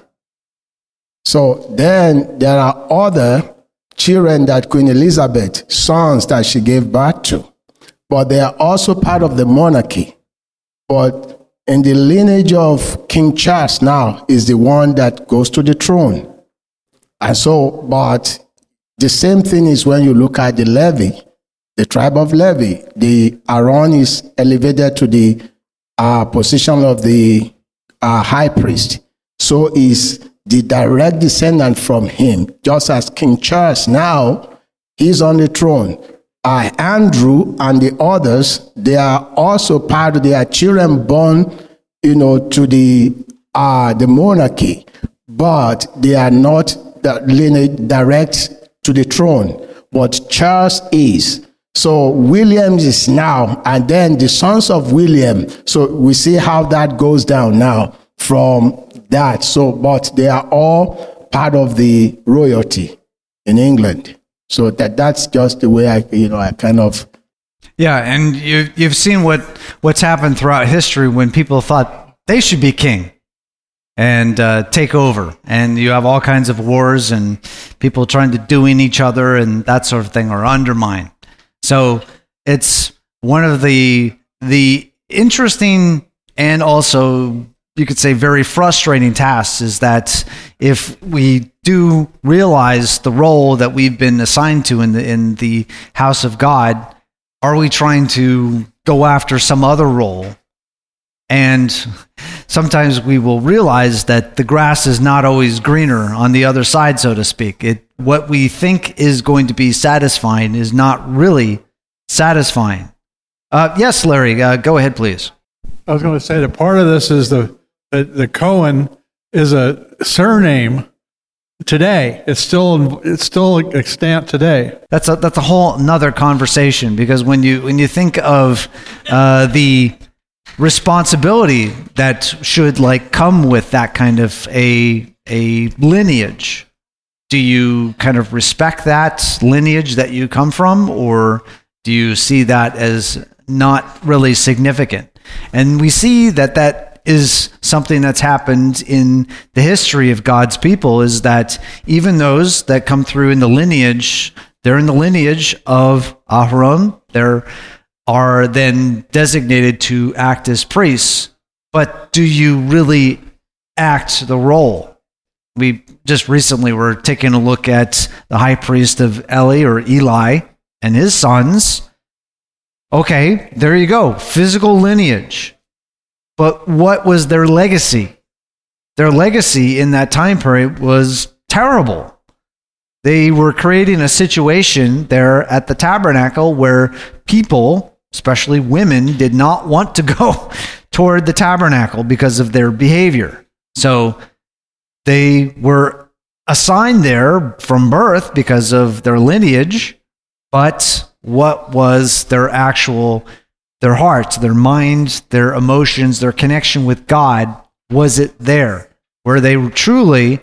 So then there are other children that Queen Elizabeth, sons that she gave birth to, but they are also part of the monarchy. But in the lineage of King Charles now is the one that goes to the throne. And so, but the same thing is when you look at the Levi, the tribe of Levi, the Aaron is elevated to the uh, position of the uh, high priest. So is the direct descendant from him, just as King Charles now, he's on the throne. Uh, Andrew and the others, they are also part of their children born, you know, to the uh, the monarchy, but they are not the lineage direct to the throne. But Charles is. So William is now, and then the sons of William. So we see how that goes down now from that. So, but they are all part of the royalty in England. So that that's just the way I, you know, I kind of. Yeah, and you you've seen what what's happened throughout history when people thought they should be king and uh, take over, and you have all kinds of wars and people trying to do in each other and that sort of thing, or undermine. So it's one of the the interesting and also, you could say, very frustrating tasks is that if we do realize the role that we've been assigned to in the in the house of God, are we trying to go after some other role? And sometimes we will realize that the grass is not always greener on the other side, so to speak. It what we think is going to be satisfying is not really satisfying. Uh, yes, Larry, uh, go ahead, please. I was going to say that part of this is the the, the Cohen is a surname today. It's still it's still extant today. That's a that's a whole another conversation, because when you when you think of uh, the responsibility that should like come with that kind of a a lineage, do you kind of respect that lineage that you come from, or do you see that as not really significant? And we see that that is something that's happened in the history of God's people, is that even those that come through in the lineage, they're in the lineage of Aharon. They are then designated to act as priests. But do you really act the role? We just recently were taking a look at the high priest of Eli, or Eli, and his sons. Okay, there you go. Physical lineage. But what was their legacy? Their legacy in that time period was terrible. They were creating a situation there at the tabernacle where people, especially women, did not want to go toward the tabernacle because of their behavior. So they were assigned there from birth because of their lineage, but what was their actual, their hearts, their minds, their emotions, their connection with God? Was it there? Were they truly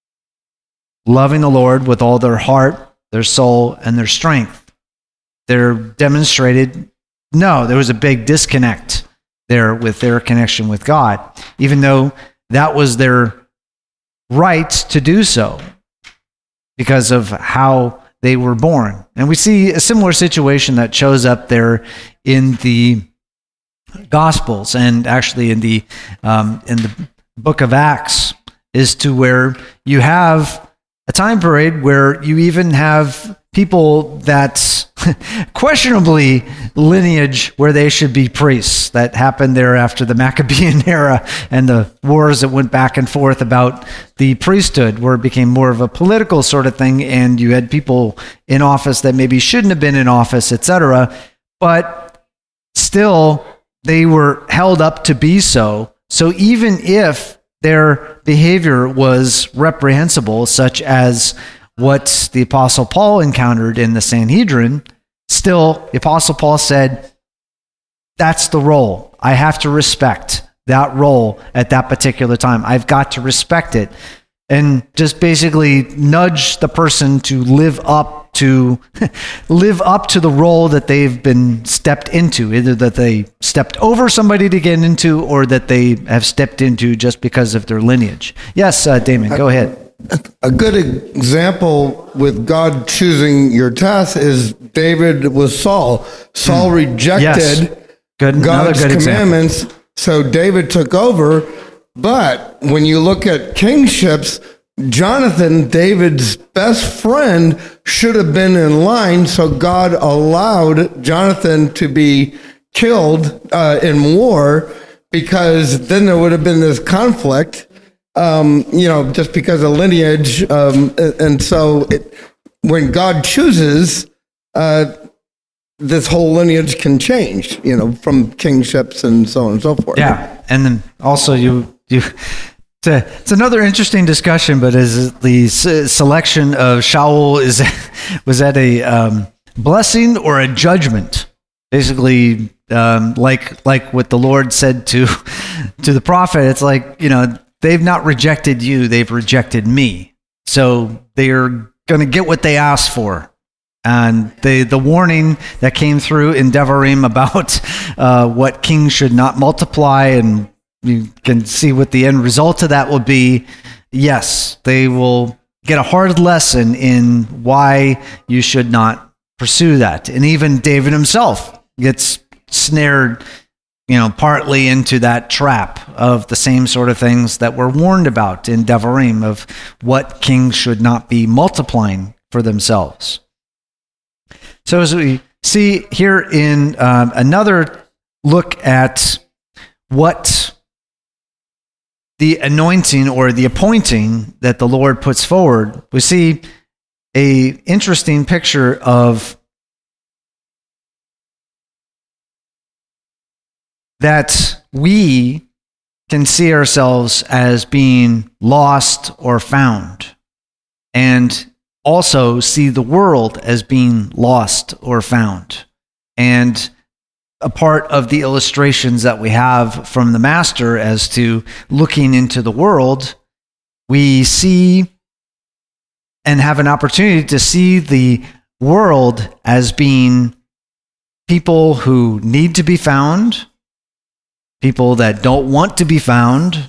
loving the Lord with all their heart, their soul, and their strength? They're demonstrated, no, there was a big disconnect there with their connection with God, even though that was their right to do so because of how they were born. And we see a similar situation that shows up there in the Gospels, and actually in the um, in the book of Acts, is to where you have a time period where you even have people that's questionably lineage where they should be priests. That happened there after the Maccabean era and the wars that went back and forth about the priesthood, where it became more of a political sort of thing, and you had people in office that maybe shouldn't have been in office, et cetera. But still, they were held up to be so. So even if their behavior was reprehensible, such as what the Apostle Paul encountered in the Sanhedrin, still, the Apostle Paul said, that's the role. I have to respect that role at that particular time. I've got to respect it. And just basically nudge the person to live up to live up to the role that they've been stepped into, either that they stepped over somebody to get into, or that they have stepped into just because of their lineage. Yes, uh, Damon, go ahead. A good example with God choosing your task is David with Saul. Saul mm. rejected yes. good. God's good commandments, example. So David took over. But when you look at kingships, Jonathan, David's best friend, should have been in line, so God allowed Jonathan to be killed uh, in war, because then there would have been this conflict. Um, you know, just because of lineage. Um, and so it, when God chooses, uh, this whole lineage can change, you know, from kingships and so on and so forth. Yeah. And then also you, you, it's, a, it's another interesting discussion, but is the selection of Shaul, is, was that a um, blessing or a judgment? Basically, um, like, like what the Lord said to, to the prophet, it's like, you know, they've not rejected you, they've rejected me. So they're going to get what they asked for. And the, the warning that came through in Devarim about uh, what kings should not multiply, and you can see what the end result of that will be. Yes, they will get a hard lesson in why you should not pursue that. And even David himself gets snared, you know, partly into that trap of the same sort of things that were warned about in Devarim of what kings should not be multiplying for themselves. So as we see here in um, another look at what the anointing or the appointing that the Lord puts forward, we see a interesting picture of that we can see ourselves as being lost or found, and also see the world as being lost or found. And a part of the illustrations that we have from the Master as to looking into the world, we see and have an opportunity to see the world as being people who need to be found, people that don't want to be found,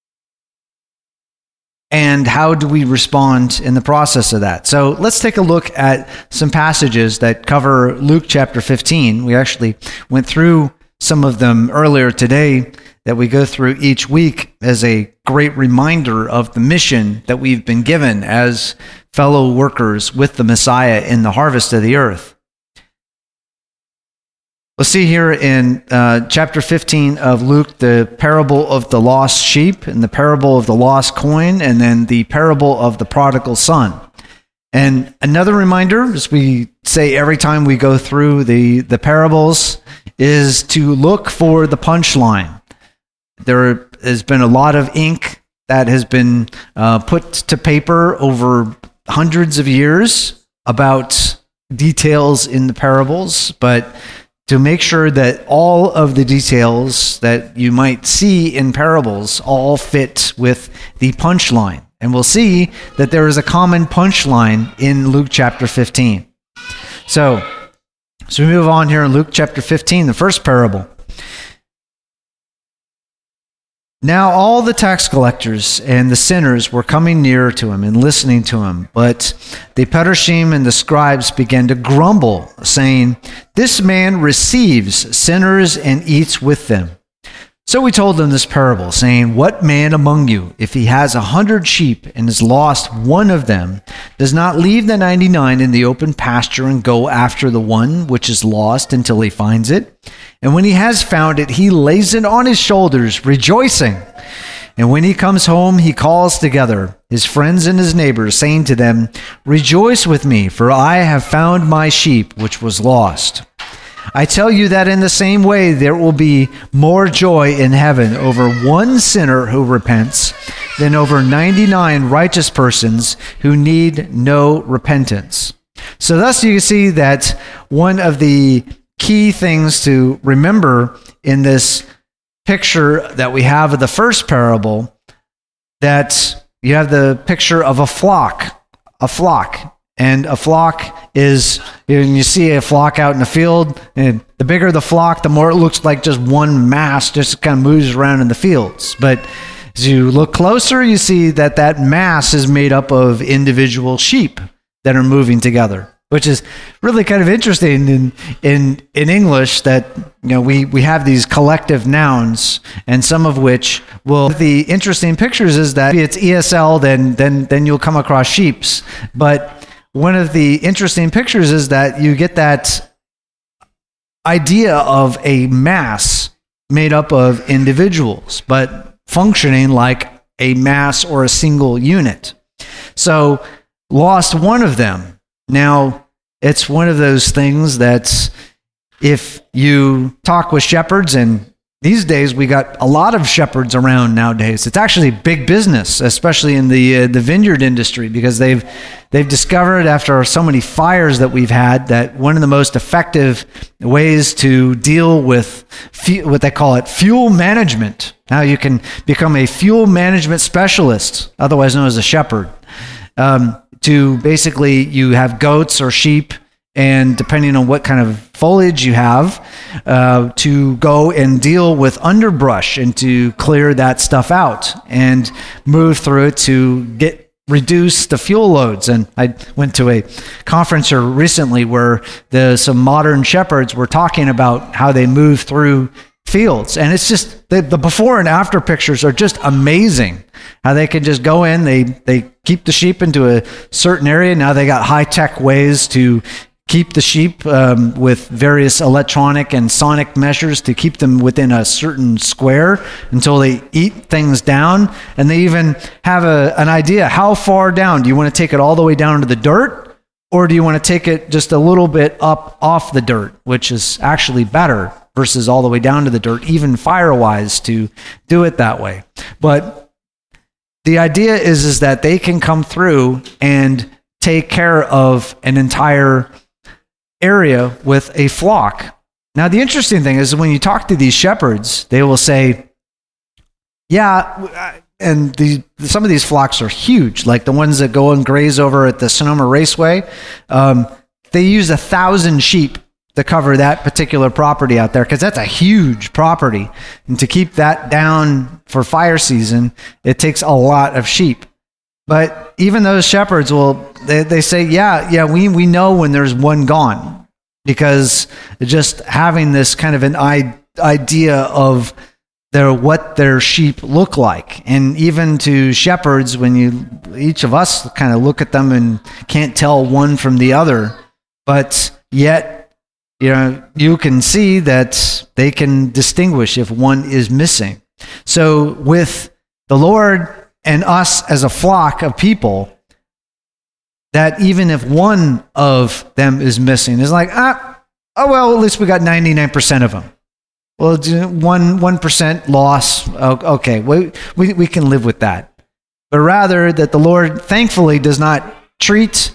and how do we respond in the process of that? So let's take a look at some passages that cover Luke chapter fifteen. We actually went through some of them earlier today that we go through each week as a great reminder of the mission that we've been given as fellow workers with the Messiah in the harvest of the earth. Let's see here in uh, chapter fifteen of Luke, the parable of the lost sheep and the parable of the lost coin, and then the parable of the prodigal son. And another reminder, as we say every time we go through the, the parables, is to look for the punchline. There has been a lot of ink that has been uh, put to paper over hundreds of years about details in the parables, but to make sure that all of the details that you might see in parables all fit with the punchline. And we'll see that there is a common punchline in Luke chapter fifteen. So, so we move on here in Luke chapter fifteen, the first parable. Now all the tax collectors and the sinners were coming near to him and listening to him, but the Perushim and the scribes began to grumble, saying, "This man receives sinners and eats with them." So we told them this parable, saying, "What man among you, if he has a hundred sheep and has lost one of them, does not leave the ninety-nine in the open pasture and go after the one which is lost until he finds it? And when he has found it, he lays it on his shoulders, rejoicing. And when he comes home, he calls together his friends and his neighbors, saying to them, 'Rejoice with me, for I have found my sheep which was lost.' I tell you that in the same way there will be more joy in heaven over one sinner who repents than over ninety-nine righteous persons who need no repentance." So thus you can see that one of the key things to remember in this picture that we have of the first parable, that you have the picture of a flock, a flock. And a flock is, when you see a flock out in the field, and the bigger the flock, the more it looks like just one mass just kind of moves around in the fields. But as you look closer, you see that that mass is made up of individual sheep that are moving together, which is really kind of interesting in in, in English that, you know, we, we have these collective nouns, and some of which will, the interesting pictures is that if it's E S L, then then then you'll come across sheeps. But one of the interesting pictures is that you get that idea of a mass made up of individuals, but functioning like a mass or a single unit. So, lost one of them. Now, it's one of those things that if you talk with shepherds, and these days we got a lot of shepherds around nowadays. It's actually big business, especially in the uh, the vineyard industry, because they've they've discovered after so many fires that we've had that one of the most effective ways to deal with fu- what they call it, fuel management. Now you can become a fuel management specialist, otherwise known as a shepherd. Um, to basically, you have goats or sheep, and depending on what kind of foliage you have, uh, to go and deal with underbrush and to clear that stuff out and move through it to get reduce the fuel loads. And I went to a conference here recently where the some modern shepherds were talking about how they move through fields, and it's just the, the before and after pictures are just amazing. How they can just go in, they they keep the sheep into a certain area. Now they got high tech ways to keep the sheep um, with various electronic and sonic measures to keep them within a certain square until they eat things down. And they even have a, an idea, how far down? Do you want to take it all the way down to the dirt? Or do you want to take it just a little bit up off the dirt, which is actually better versus all the way down to the dirt, even fire-wise, to do it that way. But the idea is, is that they can come through and take care of an entire area with a flock. Now, the interesting thing is when you talk to these shepherds, they will say, yeah, and the, some of these flocks are huge, like the ones that go and graze over at the Sonoma Raceway. Um, they use a thousand sheep to cover that particular property out there, because that's a huge property. And to keep that down for fire season, it takes a lot of sheep. But even those shepherds will, they, they say, yeah, yeah, we, we know when there's one gone, because just having this kind of an I, idea of their, what their sheep look like. And even to shepherds, when you, each of us kind of look at them and can't tell one from the other, but yet, you know, you can see that they can distinguish if one is missing. So with the Lord and us as a flock of people, that even if one of them is missing, it's like, ah, oh, well, at least we got ninety-nine percent of them. Well, one, one percent loss, okay, we, we, we can live with that. But rather that the Lord thankfully does not treat,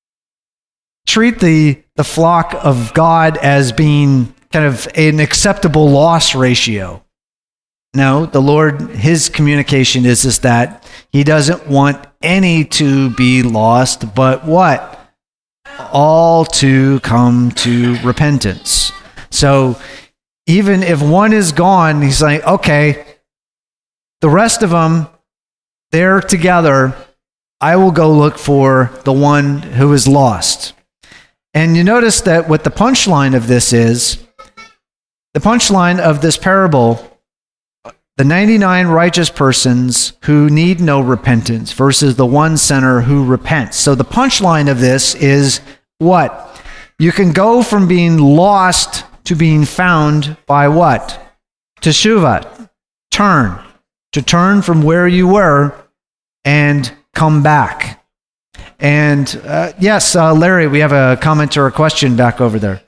treat the, the flock of God as being kind of an acceptable loss ratio. No, the Lord, his communication is, is that he doesn't want any to be lost, but what? All to come to repentance. So even if one is gone, he's like, okay, the rest of them, they're together. I will go look for the one who is lost. And you notice that what the punchline of this is, the punchline of this parable, the ninety-nine righteous persons who need no repentance versus the one sinner who repents. So the punchline of this is what? You can go from being lost to being found by what? Teshuvah. Turn. To turn from where you were and come back. And uh, yes, uh, Larry, we have a comment or a question back over there.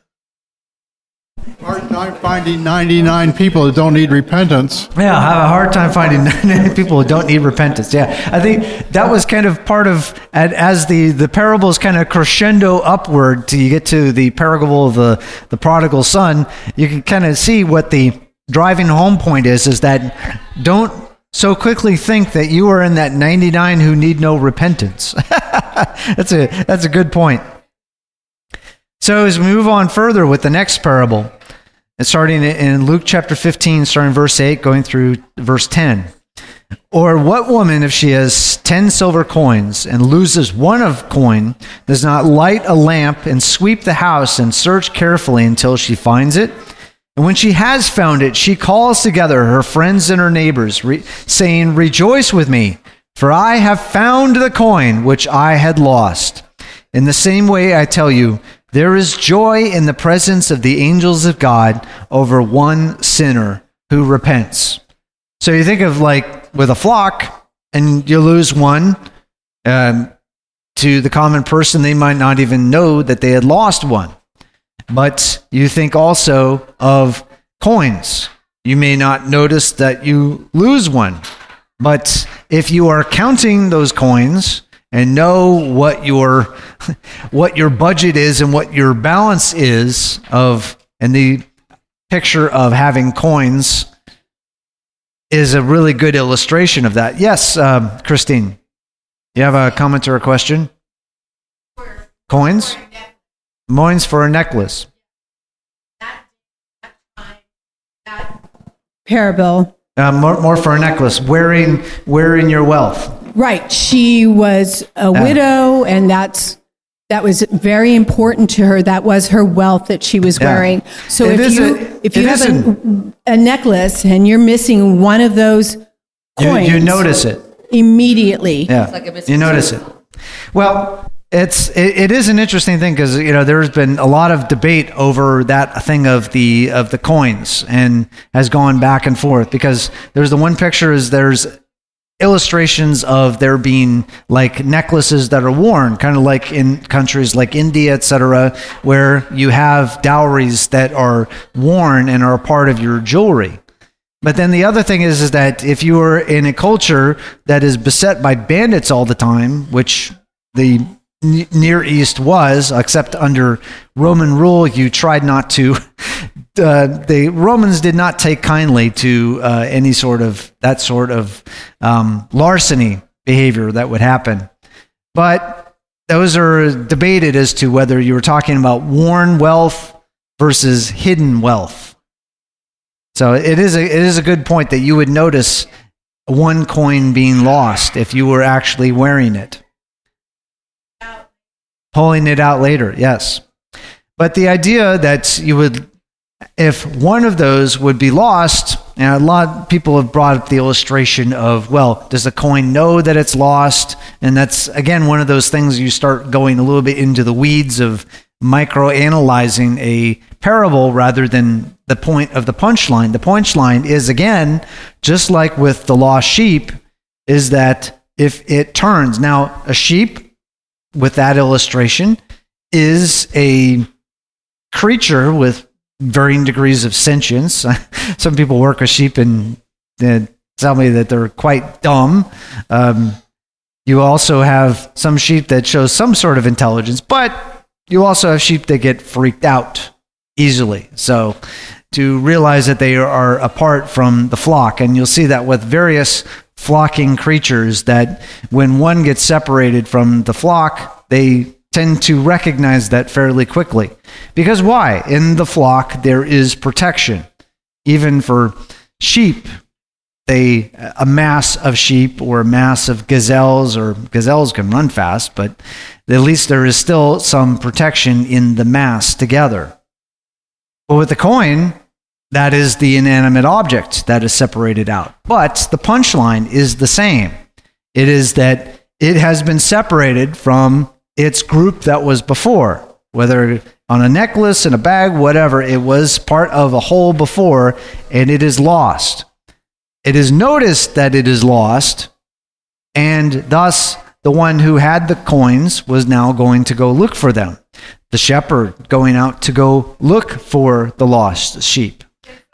Hard time finding ninety-nine people that don't need repentance. Yeah, I have a hard time finding ninety-nine people who don't need repentance. Yeah, I think that was kind of part of, as the, the parables kind of crescendo upward till you get to the parable of the, the prodigal son, you can kind of see what the driving home point is, is that don't so quickly think that you are in that ninety-nine who need no repentance. That's a that's a good point. So as we move on further with the next parable, and starting in Luke chapter fifteen, starting verse eight, going through verse ten. Or what woman, if she has ten silver coins and loses one of coin, does not light a lamp and sweep the house and search carefully until she finds it? And when she has found it, she calls together her friends and her neighbors, re- saying, "Rejoice with me, for I have found the coin which I had lost." In the same way, I tell you, there is joy in the presence of the angels of God over one sinner who repents. So you think of like with a flock, and you lose one, um, to the common person, they might not even know that they had lost one. But you think also of coins. You may not notice that you lose one. But if you are counting those coins and know what your what your budget is and what your balance is of, and the picture of having coins is a really good illustration of that. Yes, um, Christine, you have a comment or a question? Coins? Coins for a necklace. Parable. Uh, more, more for a necklace. Wearing, wearing your wealth. Right. She was a Uh. widow, and that's that was very important to her. That was her wealth that she was Yeah. wearing. So It if is you a- if it you have isn't- a, a necklace and you're missing one of those You, coins, you notice it. immediately. Yeah, you notice it. Well, it's it, it is an interesting thing because you know there's been a lot of debate over that thing of the of the coins and has gone back and forth because there's the one picture is there's illustrations of there being like necklaces that are worn, kind of like in countries like India, et cetera, where you have dowries that are worn and are a part of your jewelry. But then the other thing is, is that if you are in a culture that is beset by bandits all the time, which the N- Near East was, except under Roman rule, you tried not to. Uh, the Romans did not take kindly to uh, any sort of that sort of um, larceny behavior that would happen. But those are debated as to whether you were talking about worn wealth versus hidden wealth. So it is a it is a good point that you would notice one coin being lost if you were actually wearing it. Pulling it out later, yes. But the idea that you would, if one of those would be lost, and a lot of people have brought up the illustration of, well, does the coin know that it's lost? And that's, again, one of those things you start going a little bit into the weeds of micro-analyzing a parable rather than the point of the punchline. The punchline is, again, just like with the lost sheep, is that if it turns, now a sheep, with that illustration, is a creature with varying degrees of sentience. Some people work with sheep and they tell me that they're quite dumb. Um, you also have some sheep that show some sort of intelligence, but you also have sheep that get freaked out easily. So to realize that they are apart from the flock, and you'll see that with various flocking creatures, that when one gets separated from the flock, they tend to recognize that fairly quickly. Because why? In the flock, there is protection. Even for sheep, they, a mass of sheep or a mass of gazelles, or gazelles can run fast, but at least there is still some protection in the mass together. But with the coin, that is the inanimate object that is separated out. But the punchline is the same. It is that it has been separated from its group that was before, whether on a necklace, in a bag, whatever. It was part of a whole before, and it is lost. It is noticed that it is lost, and thus the one who had the coins was now going to go look for them. The shepherd going out to go look for the lost sheep.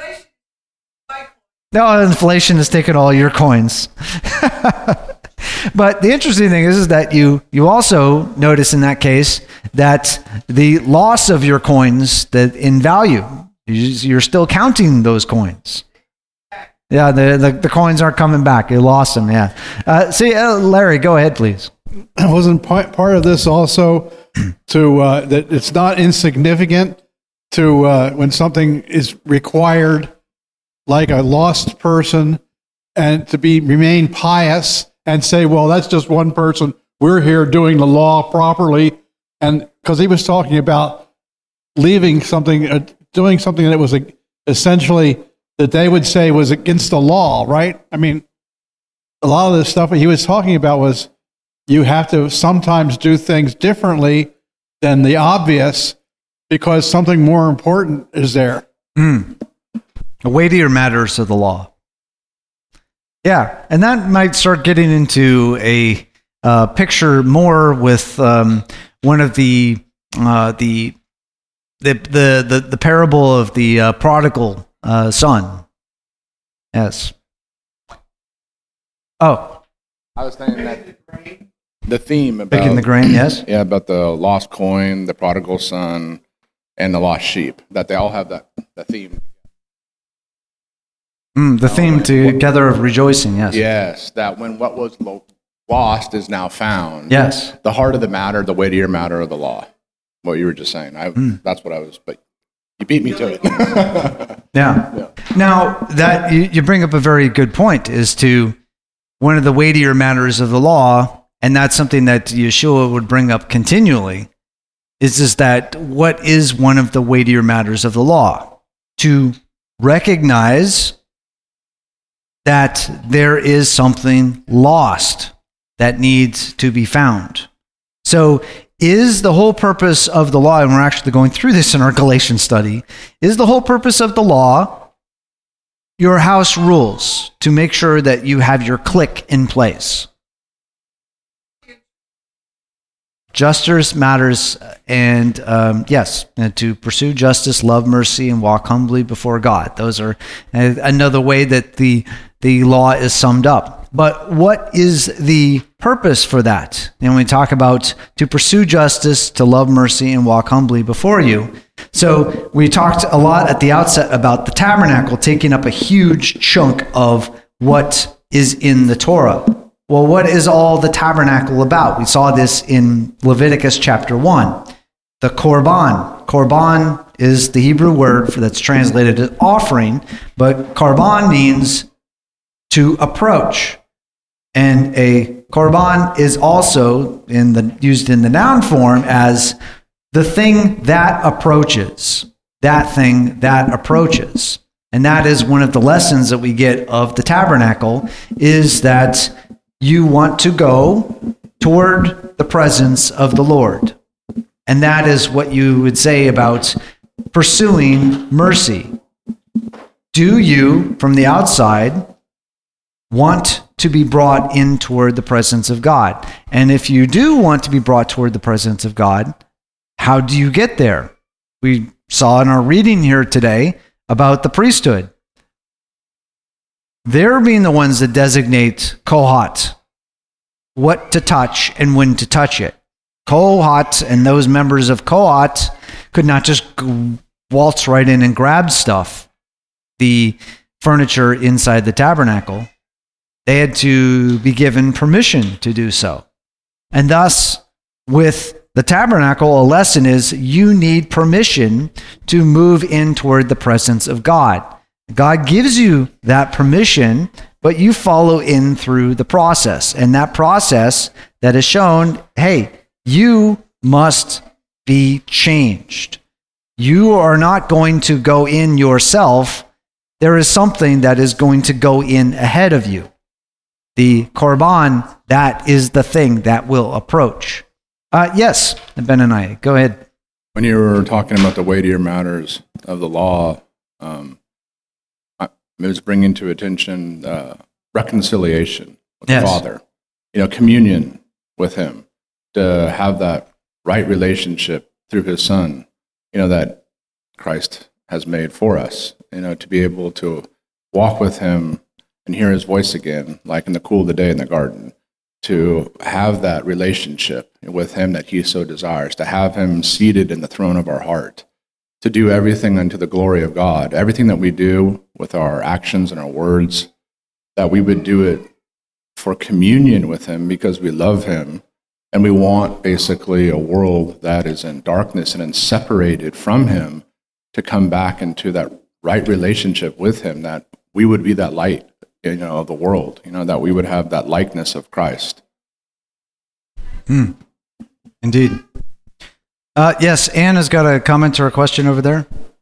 No, inflation has taken all your coins. But the interesting thing is, is that you, you also notice in that case that the loss of your coins that in value, you're still counting those coins. Yeah, the, the, the coins aren't coming back. You lost them, yeah. Uh, see, uh, Larry, go ahead, please. Wasn't part, part of this also to uh, that it's not insignificant to uh, when something is required, like a lost person, and to be remain pious and say, well, that's just one person. We're here doing the law properly. And because he was talking about leaving something, uh, doing something that was uh, essentially that they would say was against the law, right? I mean, a lot of the stuff that he was talking about was you have to sometimes do things differently than the obvious because something more important is there. Mm. Weightier matters of the law. Yeah, and that might start getting into a uh, picture more with um, one of the, uh, the the the the the parable of the uh, prodigal uh, son. Yes. Oh, I was saying that the theme about picking the grain. Yes. Yeah, about the lost coin, the prodigal son, and the lost sheep. That they all have that the theme. Mm, the theme together of rejoicing, yes. Yes, that when what was lo- lost is now found. Yes. The heart of the matter, the weightier matter of the law. What you were just saying. I, Mm. That's what I was, but you beat me to it. Yeah. Yeah. Now, that you, you bring up a very good point, is to one of the weightier matters of the law, and that's something that Yeshua would bring up continually, is, is that what is one of the weightier matters of the law? To recognize that there is something lost that needs to be found. So is the whole purpose of the law, and we're actually going through this in our Galatians study, is the whole purpose of the law your house rules to make sure that you have your clique in place? Justice matters, and um, yes, and to pursue justice, love mercy, and walk humbly before God. Those are uh, another way that the the law is summed up. But what is the purpose for that? And when we talk about to pursue justice, to love mercy, and walk humbly before you. So we talked a lot at the outset about the tabernacle taking up a huge chunk of what is in the Torah. Well, what is all the tabernacle about? We saw this in Leviticus chapter one. The korban. Korban is the Hebrew word for that's translated as offering, but korban means to approach. And a korban is also in the used in the noun form as the thing that approaches. That thing that approaches. And that is one of the lessons that we get of the tabernacle, is that you want to go toward the presence of the Lord. And that is what you would say about pursuing mercy. Do you, from the outside, want to be brought in toward the presence of God? And if you do want to be brought toward the presence of God, how do you get there? We saw in our reading here today about the priesthood. They're being the ones that designate Kohat, what to touch and when to touch it. Kohat and those members of Kohat could not just waltz right in and grab stuff, the furniture inside the tabernacle. They had to be given permission to do so. And thus, with the tabernacle, a lesson is you need permission to move in toward the presence of God. God gives you that permission, but you follow in through the process. And that process that is shown, hey, you must be changed. You are not going to go in yourself. There is something that is going to go in ahead of you. The korban, that is the thing that will approach. Uh, yes, Benaniah, go ahead. When you were talking about the weightier matters of the law, um, it was bringing to attention uh, reconciliation with Yes. the Father, you know, communion with Him, to have that right relationship through His Son, you know, that Christ has made for us, you know, to be able to walk with Him and hear His voice again, like in the cool of the day in the garden, to have that relationship with Him that He so desires, to have Him seated in the throne of our heart, to do everything unto the glory of God. Everything that we do with our actions and our words, that we would do it for communion with Him because we love Him, and we want basically a world that is in darkness and is separated from Him to come back into that right relationship with Him, that we would be that light, you know, of the world, you know, that we would have that likeness of Christ. Hmm. Indeed. Uh, yes, Anne has got a comment or a question over there.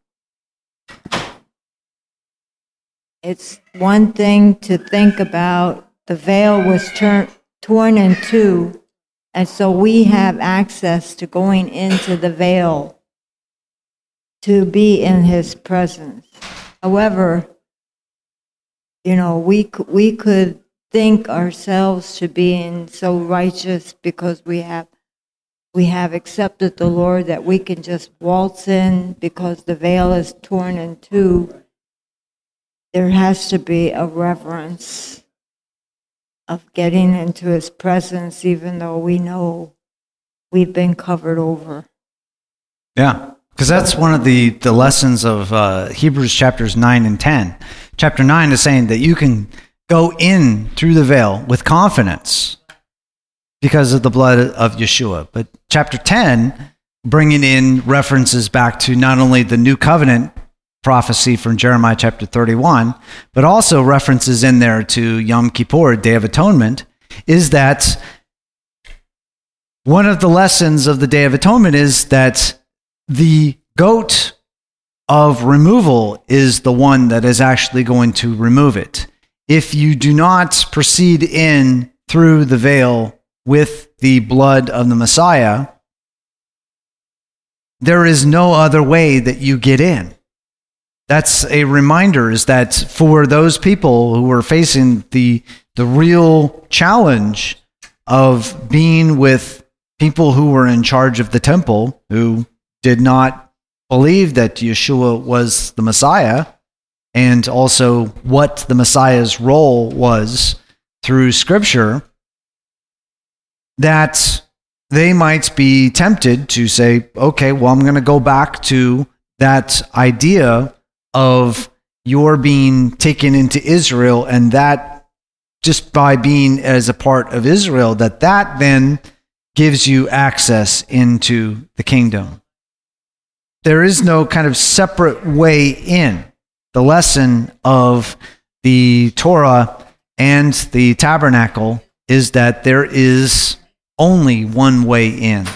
It's one thing to think about the veil was turn, torn in two, and so we have access to going into the veil to be in His presence. However, you know, we c- we could think ourselves to being so righteous because we have we have accepted the Lord that we can just waltz in because the veil is torn in two. There has to be a reverence of getting into His presence, even though we know we've been covered over. Yeah, because that's one of the, the lessons of uh, Hebrews chapters nine and ten, Chapter nine is saying that you can go in through the veil with confidence because of the blood of Yeshua. But chapter ten, bringing in references back to not only the new covenant prophecy from Jeremiah chapter thirty-one, but also references in there to Yom Kippur, Day of Atonement, is that one of the lessons of the Day of Atonement is that the goat of removal is the one that is actually going to remove it. If you do not proceed in through the veil with the blood of the Messiah, there is no other way that you get in. That's a reminder, is that for those people who are facing the, the real challenge of being with people who were in charge of the temple, who did not believe that Yeshua was the Messiah, and also what the Messiah's role was through Scripture, that they might be tempted to say, okay, well, I'm going to go back to that idea of your being taken into Israel, and that just by being as a part of Israel, that that then gives you access into the kingdom. There is no kind of separate way in. The lesson of the Torah and the tabernacle is that there is only one way in.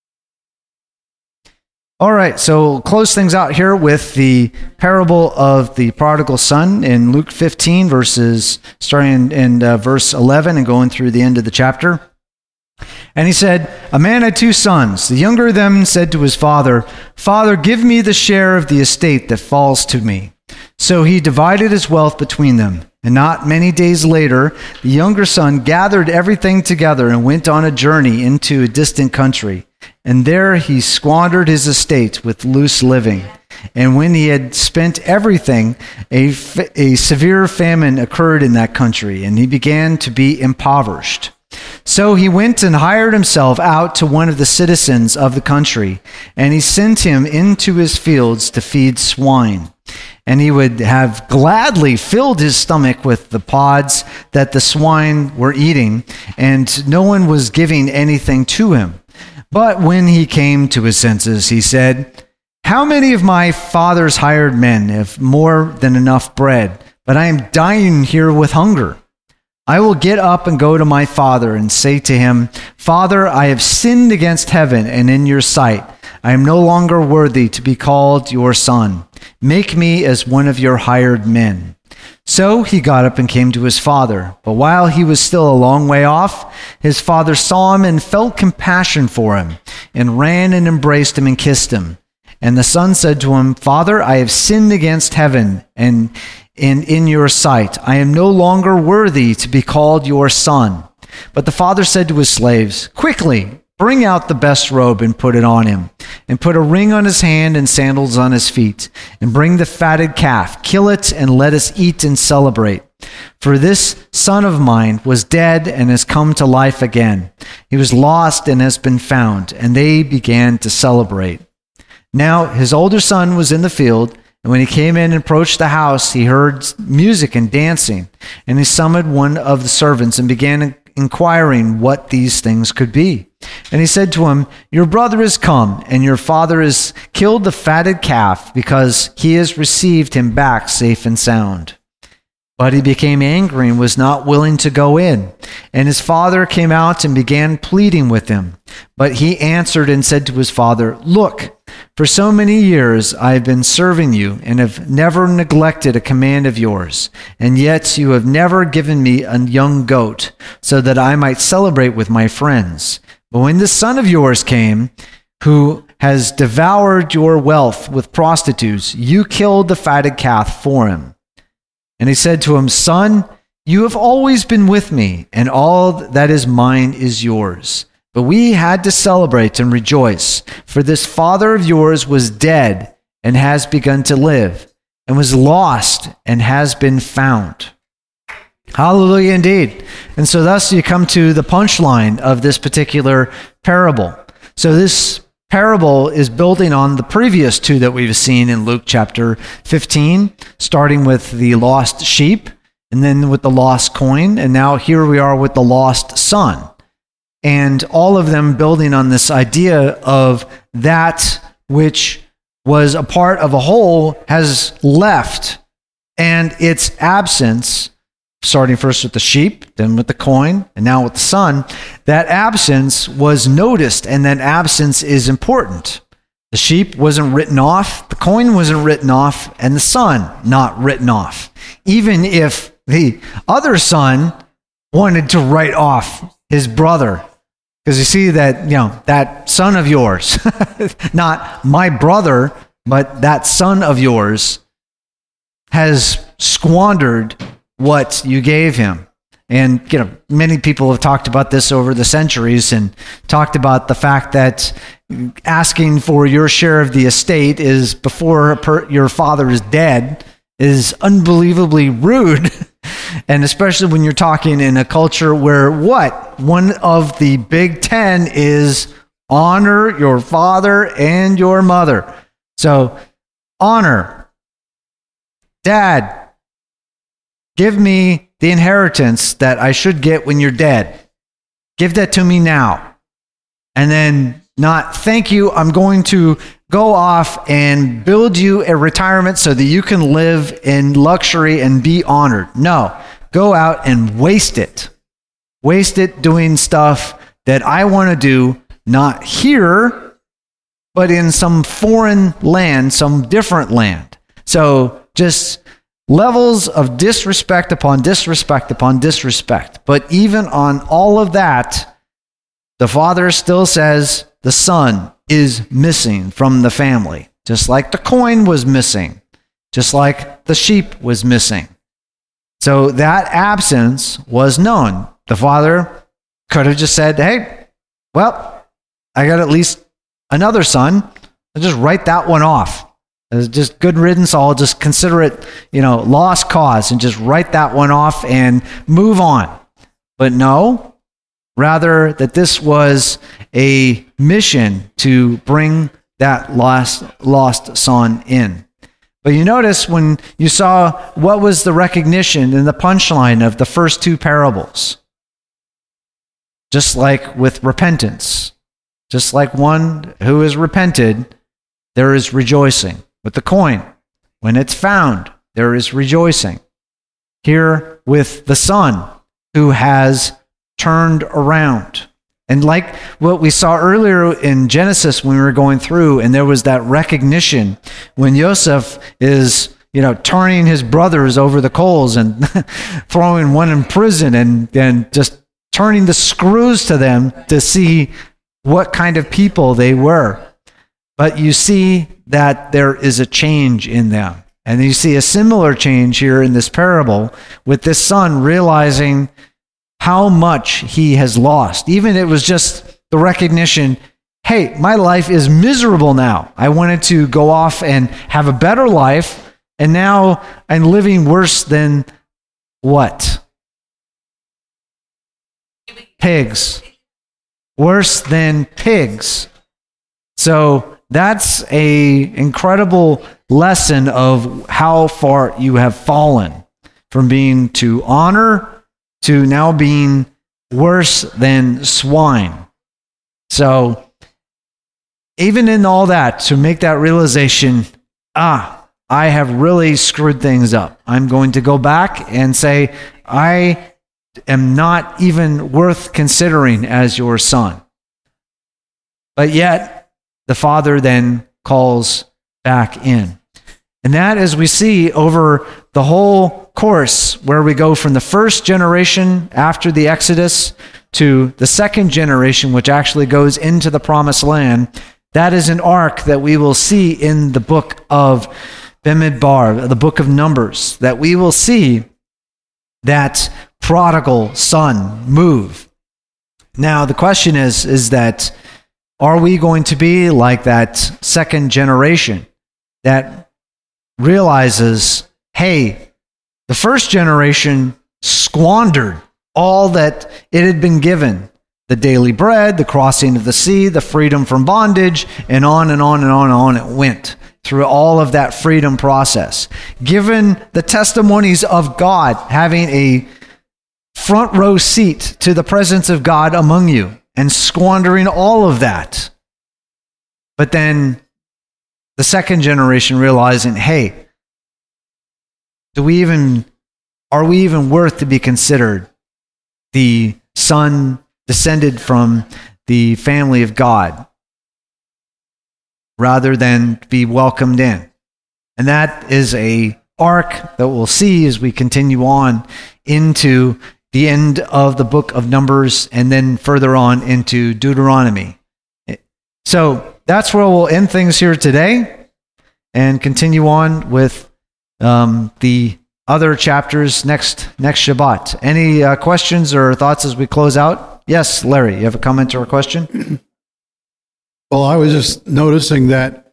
All right, so close things out here with the parable of the prodigal son in Luke fifteen, verses starting in, in uh, verse eleven and going through the end of the chapter. And he said, "A man had two sons. The younger of them said to his father, 'Father, give me the share of the estate that falls to me.' So he divided his wealth between them. And not many days later, the younger son gathered everything together and went on a journey into a distant country. And there he squandered his estate with loose living. And when he had spent everything, a, f- a severe famine occurred in that country, and he began to be impoverished. So he went and hired himself out to one of the citizens of the country, and he sent him into his fields to feed swine. And he would have gladly filled his stomach with the pods that the swine were eating, and no one was giving anything to him. But when he came to his senses, he said, 'How many of my father's hired men have more than enough bread, but I am dying here with hunger? I will get up and go to my father and say to him, Father, I have sinned against heaven and in your sight. I am no longer worthy to be called your son. Make me as one of your hired men.' So he got up and came to his father. But while he was still a long way off, his father saw him and felt compassion for him, and ran and embraced him and kissed him. And the son said to him, Father, I have sinned against heaven and And in your sight, I am no longer worthy to be called your son. But the father said to his slaves, Quickly, bring out the best robe and put it on him, and put a ring on his hand and sandals on his feet, and bring the fatted calf, kill it, and let us eat and celebrate. For this son of mine was dead and has come to life again. He was lost and has been found. And they began to celebrate. Now his older son was in the field, and when he came in and approached the house, he heard music and dancing. And he summoned one of the servants and began inquiring what these things could be. And he said to him, Your brother is come, and your father has killed the fatted calf, because he has received him back safe and sound. But he became angry and was not willing to go in. And his father came out and began pleading with him. But he answered and said to his father, Look, for so many years I have been serving you and have never neglected a command of yours. And yet you have never given me a young goat so that I might celebrate with my friends. But when this son of yours came, who has devoured your wealth with prostitutes, you killed the fatted calf for him. And he said to him, Son, you have always been with me, and all that is mine is yours. But we had to celebrate and rejoice, for this father of yours was dead and has begun to live, and was lost and has been found. Hallelujah indeed. And so thus you come to the punchline of this particular parable. So this parable is building on the previous two that we've seen in Luke chapter fifteen, starting with the lost sheep and then with the lost coin. And now here we are with the lost son. And all of them building on this idea of that which was a part of a whole has left, and its absence, starting first with the sheep, then with the coin, and now with the son, that absence was noticed, and that absence is important. The sheep wasn't written off, the coin wasn't written off, and the son not written off. Even if the other son wanted to write off his brother, because you see that, you know, that son of yours, not my brother, but that son of yours has squandered what you gave him. And, you know, many people have talked about this over the centuries and talked about the fact that asking for your share of the estate is before per, your father is dead is unbelievably rude. And especially when you're talking in a culture where what? One of the big ten is honor your father and your mother. So, honor. Dad, give me the inheritance that I should get when you're dead. Give that to me now. And then not, thank you, I'm going to go off and build you a retirement so that you can live in luxury and be honored. No, go out and waste it. Waste it doing stuff that I want to do, not here, but in some foreign land, some different land. So just levels of disrespect upon disrespect upon disrespect. But even on all of that, the father still says the son is missing from the family, just like the coin was missing, just like the sheep was missing. So that absence was known. The father could have just said, hey, well, I got at least another son. I'll just write that one off. It's just good riddance. I'll just consider it, you know, lost cause and just write that one off and move on. But no, rather that this was a mission to bring that lost, lost son in. But you notice when you saw what was the recognition and the punchline of the first two parables. Just like with repentance, just like one who is repented, there is rejoicing. With the coin, when it's found, there is rejoicing. Here with the son who has turned around. And like what we saw earlier in Genesis when we were going through, and there was that recognition when Joseph is, you know, turning his brothers over the coals and throwing one in prison and, and just turning the screws to them to see what kind of people they were. But you see that there is a change in them. And you see a similar change here in this parable with this son realizing how much he has lost. Even it was just the recognition, hey, my life is miserable now. I wanted to go off and have a better life, and now I'm living worse than what? Pigs. Worse than pigs. So that's a incredible lesson of how far you have fallen from being to honor to now being worse than swine. So even in all that, to make that realization, ah, I have really screwed things up. I'm going to go back and say, I am not even worth considering as your son. But yet, the father then calls back in. And that, as we see over the whole course, where we go from the first generation after the Exodus to the second generation, which actually goes into the promised land, that is an arc that we will see in the book of Bamidbar, the book of Numbers, that we will see that prodigal son move. Now, the question is, is that are we going to be like that second generation that realizes, hey, the first generation squandered all that it had been given. the daily bread, the crossing of the sea, the freedom from bondage, and on and on and on and on it went through all of that freedom process. Given the testimonies of God, having a front row seat to the presence of God among you and squandering all of that. But then the second generation realizing, hey, do we even, are we even worth to be considered the son descended from the family of God rather than be welcomed in? And that is a arc that we'll see as we continue on into the end of the book of Numbers and then further on into Deuteronomy. So that's where we'll end things here today and continue on with um, the other chapters next next Shabbat. Any uh, questions or thoughts as we close out? Yes, Larry, you have a comment or a question? Well, I was just noticing that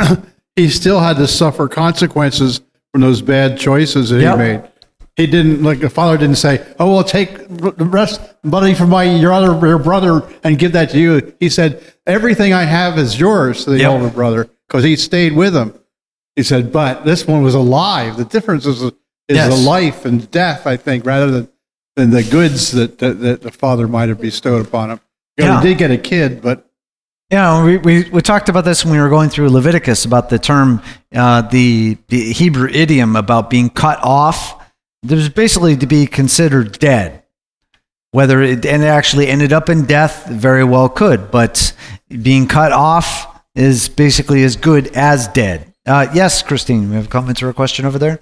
he still had to suffer consequences from those bad choices that Yep. he made. He didn't, like the father didn't say, "Oh, well, take the rest money from my your other your brother and give that to you." He said, "Everything I have is yours," to the Yep. older brother, because he stayed with him. He said, "But this one was alive. The difference is is Yes. the life and death, I think, rather than than the goods that that, that the father might have bestowed upon him." You know, Yeah. He did get a kid, but Yeah, we, we, we talked about this when we were going through Leviticus, about the term, uh, the, the Hebrew idiom about being cut off. There's basically to be considered dead. Whether it, and it actually ended up in death, very well could, but being cut off is basically as good as dead. Uh, yes, Christine, we have a comment or a question over there?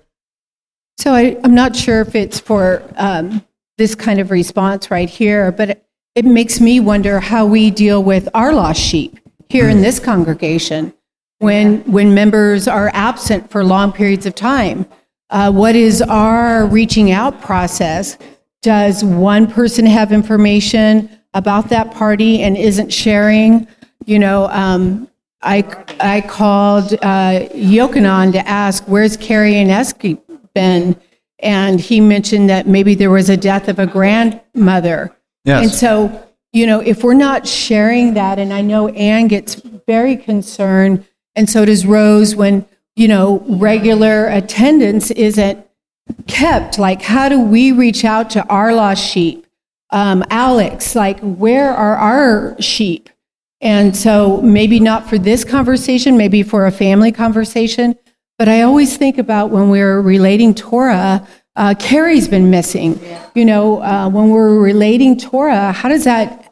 So I, I'm not sure if it's for um, this kind of response right here, but it, it makes me wonder how we deal with our lost sheep here in this congregation when when members are absent for long periods of time. Uh, what is our reaching out process? Does one person have information about that party and isn't sharing? You know, um, I I called uh, Yochanan to ask, where's Carrie and Esky been? And he mentioned that maybe there was a death of a grandmother. Yes. And so, you know, if we're not sharing that, and I know Anne gets very concerned, and so does Rose, when, you know, regular attendance isn't kept. Like, how do we reach out to our lost sheep? Um, Alex, like, where are our sheep? And so maybe not for this conversation, maybe for a family conversation, but I always think about when we're relating Torah, uh, Carrie's been missing. You know, uh, when we're relating Torah, how does that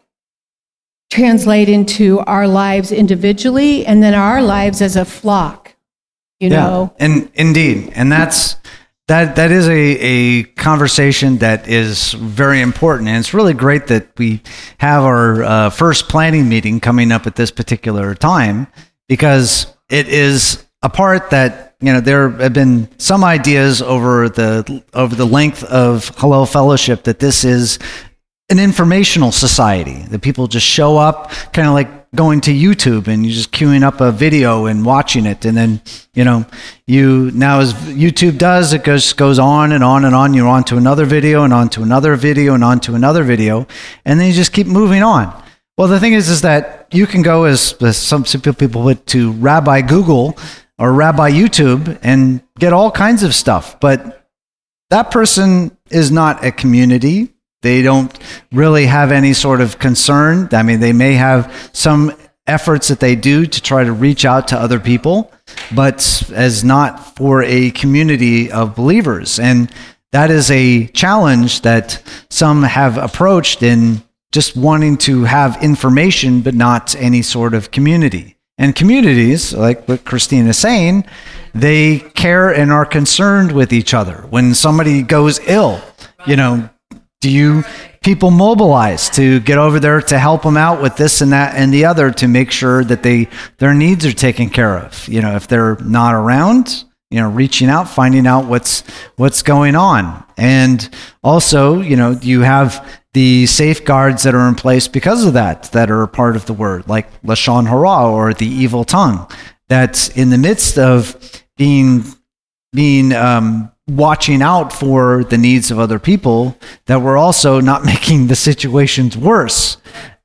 translate into our lives individually and then our lives as a flock? You know? Yeah, and indeed, and that's that. That is a, a conversation that is very important, and it's really great that we have our uh, first planning meeting coming up at this particular time, because it is a part that, you know, there have been some ideas over the over the length of Hallel Fellowship that this is an informational society, that people just show up, kind of like going to YouTube and you just queuing up a video and watching it, and then, you know, you now, as YouTube does, it goes goes on and on and on. You're on to another video and on to another video and on to another video, and then you just keep moving on. Well, the thing is, is that you can go, as, as some people would, to Rabbi Google or Rabbi YouTube and get all kinds of stuff, but that person is not a community. They don't really have any sort of concern. I mean, they may have some efforts that they do to try to reach out to other people, but as not for a community of believers. And that is a challenge that some have approached in just wanting to have information, but not any sort of community. And communities, like what Christine is saying, they care and are concerned with each other. When somebody goes ill, you know, do you people mobilize to get over there to help them out with this and that and the other, to make sure that they their needs are taken care of? You know, if they're not around, you know, reaching out, finding out what's what's going on. And also, you know, you have the safeguards that are in place because of that, that are a part of the word, like Lashon Hara, or the evil tongue, that's in the midst of being being um, watching out for the needs of other people, that we're also not making the situations worse.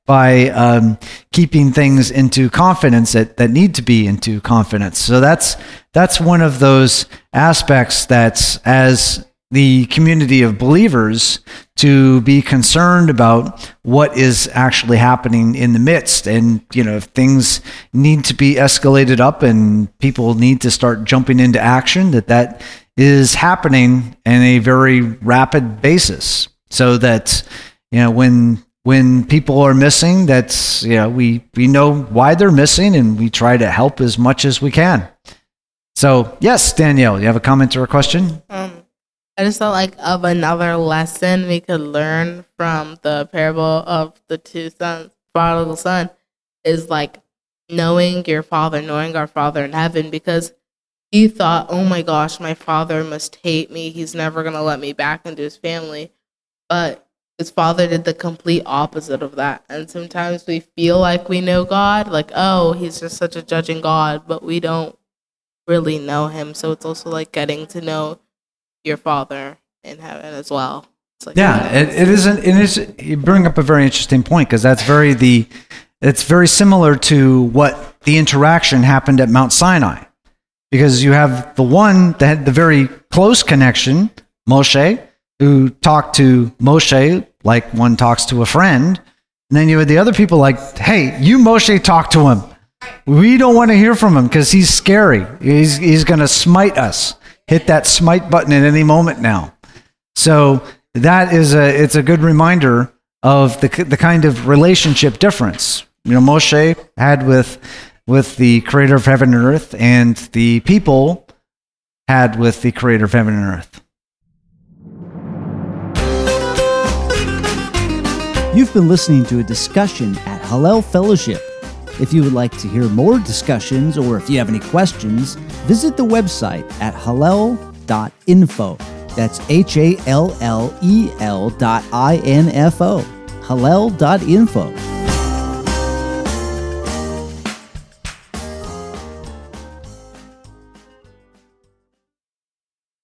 by um, keeping things into confidence that, that need to be into confidence. So that's that's one of those aspects that's, as the community of believers, to be concerned about what is actually happening in the midst. And, you know, if things need to be escalated up and people need to start jumping into action, that that is happening in a very rapid basis, so that, you know, when when people are missing, that's, you know, we, we know why they're missing, and we try to help as much as we can. So, yes, Danielle, you have a comment or a question? Um, I just thought like of another lesson we could learn from the parable of the two sons, prodigal son, is like knowing your father, knowing our Father in heaven, because he thought, oh my gosh, my father must hate me. He's never going to let me back into his family. But his father did the complete opposite of that. And sometimes we feel like we know God, like, oh, he's just such a judging God, but we don't really know him. So it's also like getting to know your Father in heaven as well. It's like, yeah, it, it isn't. It is. You bring up a very interesting point, because that's very the. It's very similar to what the interaction happened at Mount Sinai, because you have the one that had the very close connection, Moshe, who talked to Moshe like one talks to a friend. And then you had the other people like, hey, you Moshe, talk to him. We don't want to hear from him because he's scary. He's, he's going to smite us. Hit that smite button at any moment now. So that is a, it's a good reminder of the, the kind of relationship difference, you know, Moshe had with, with the creator of heaven and earth, and the people had with the creator of heaven and earth. You've been listening to a discussion at Hallel Fellowship. If you would like to hear more discussions, or if you have any questions, visit the website at hallel dot info. That's H A L L E L dot I N F O. hallel dot info.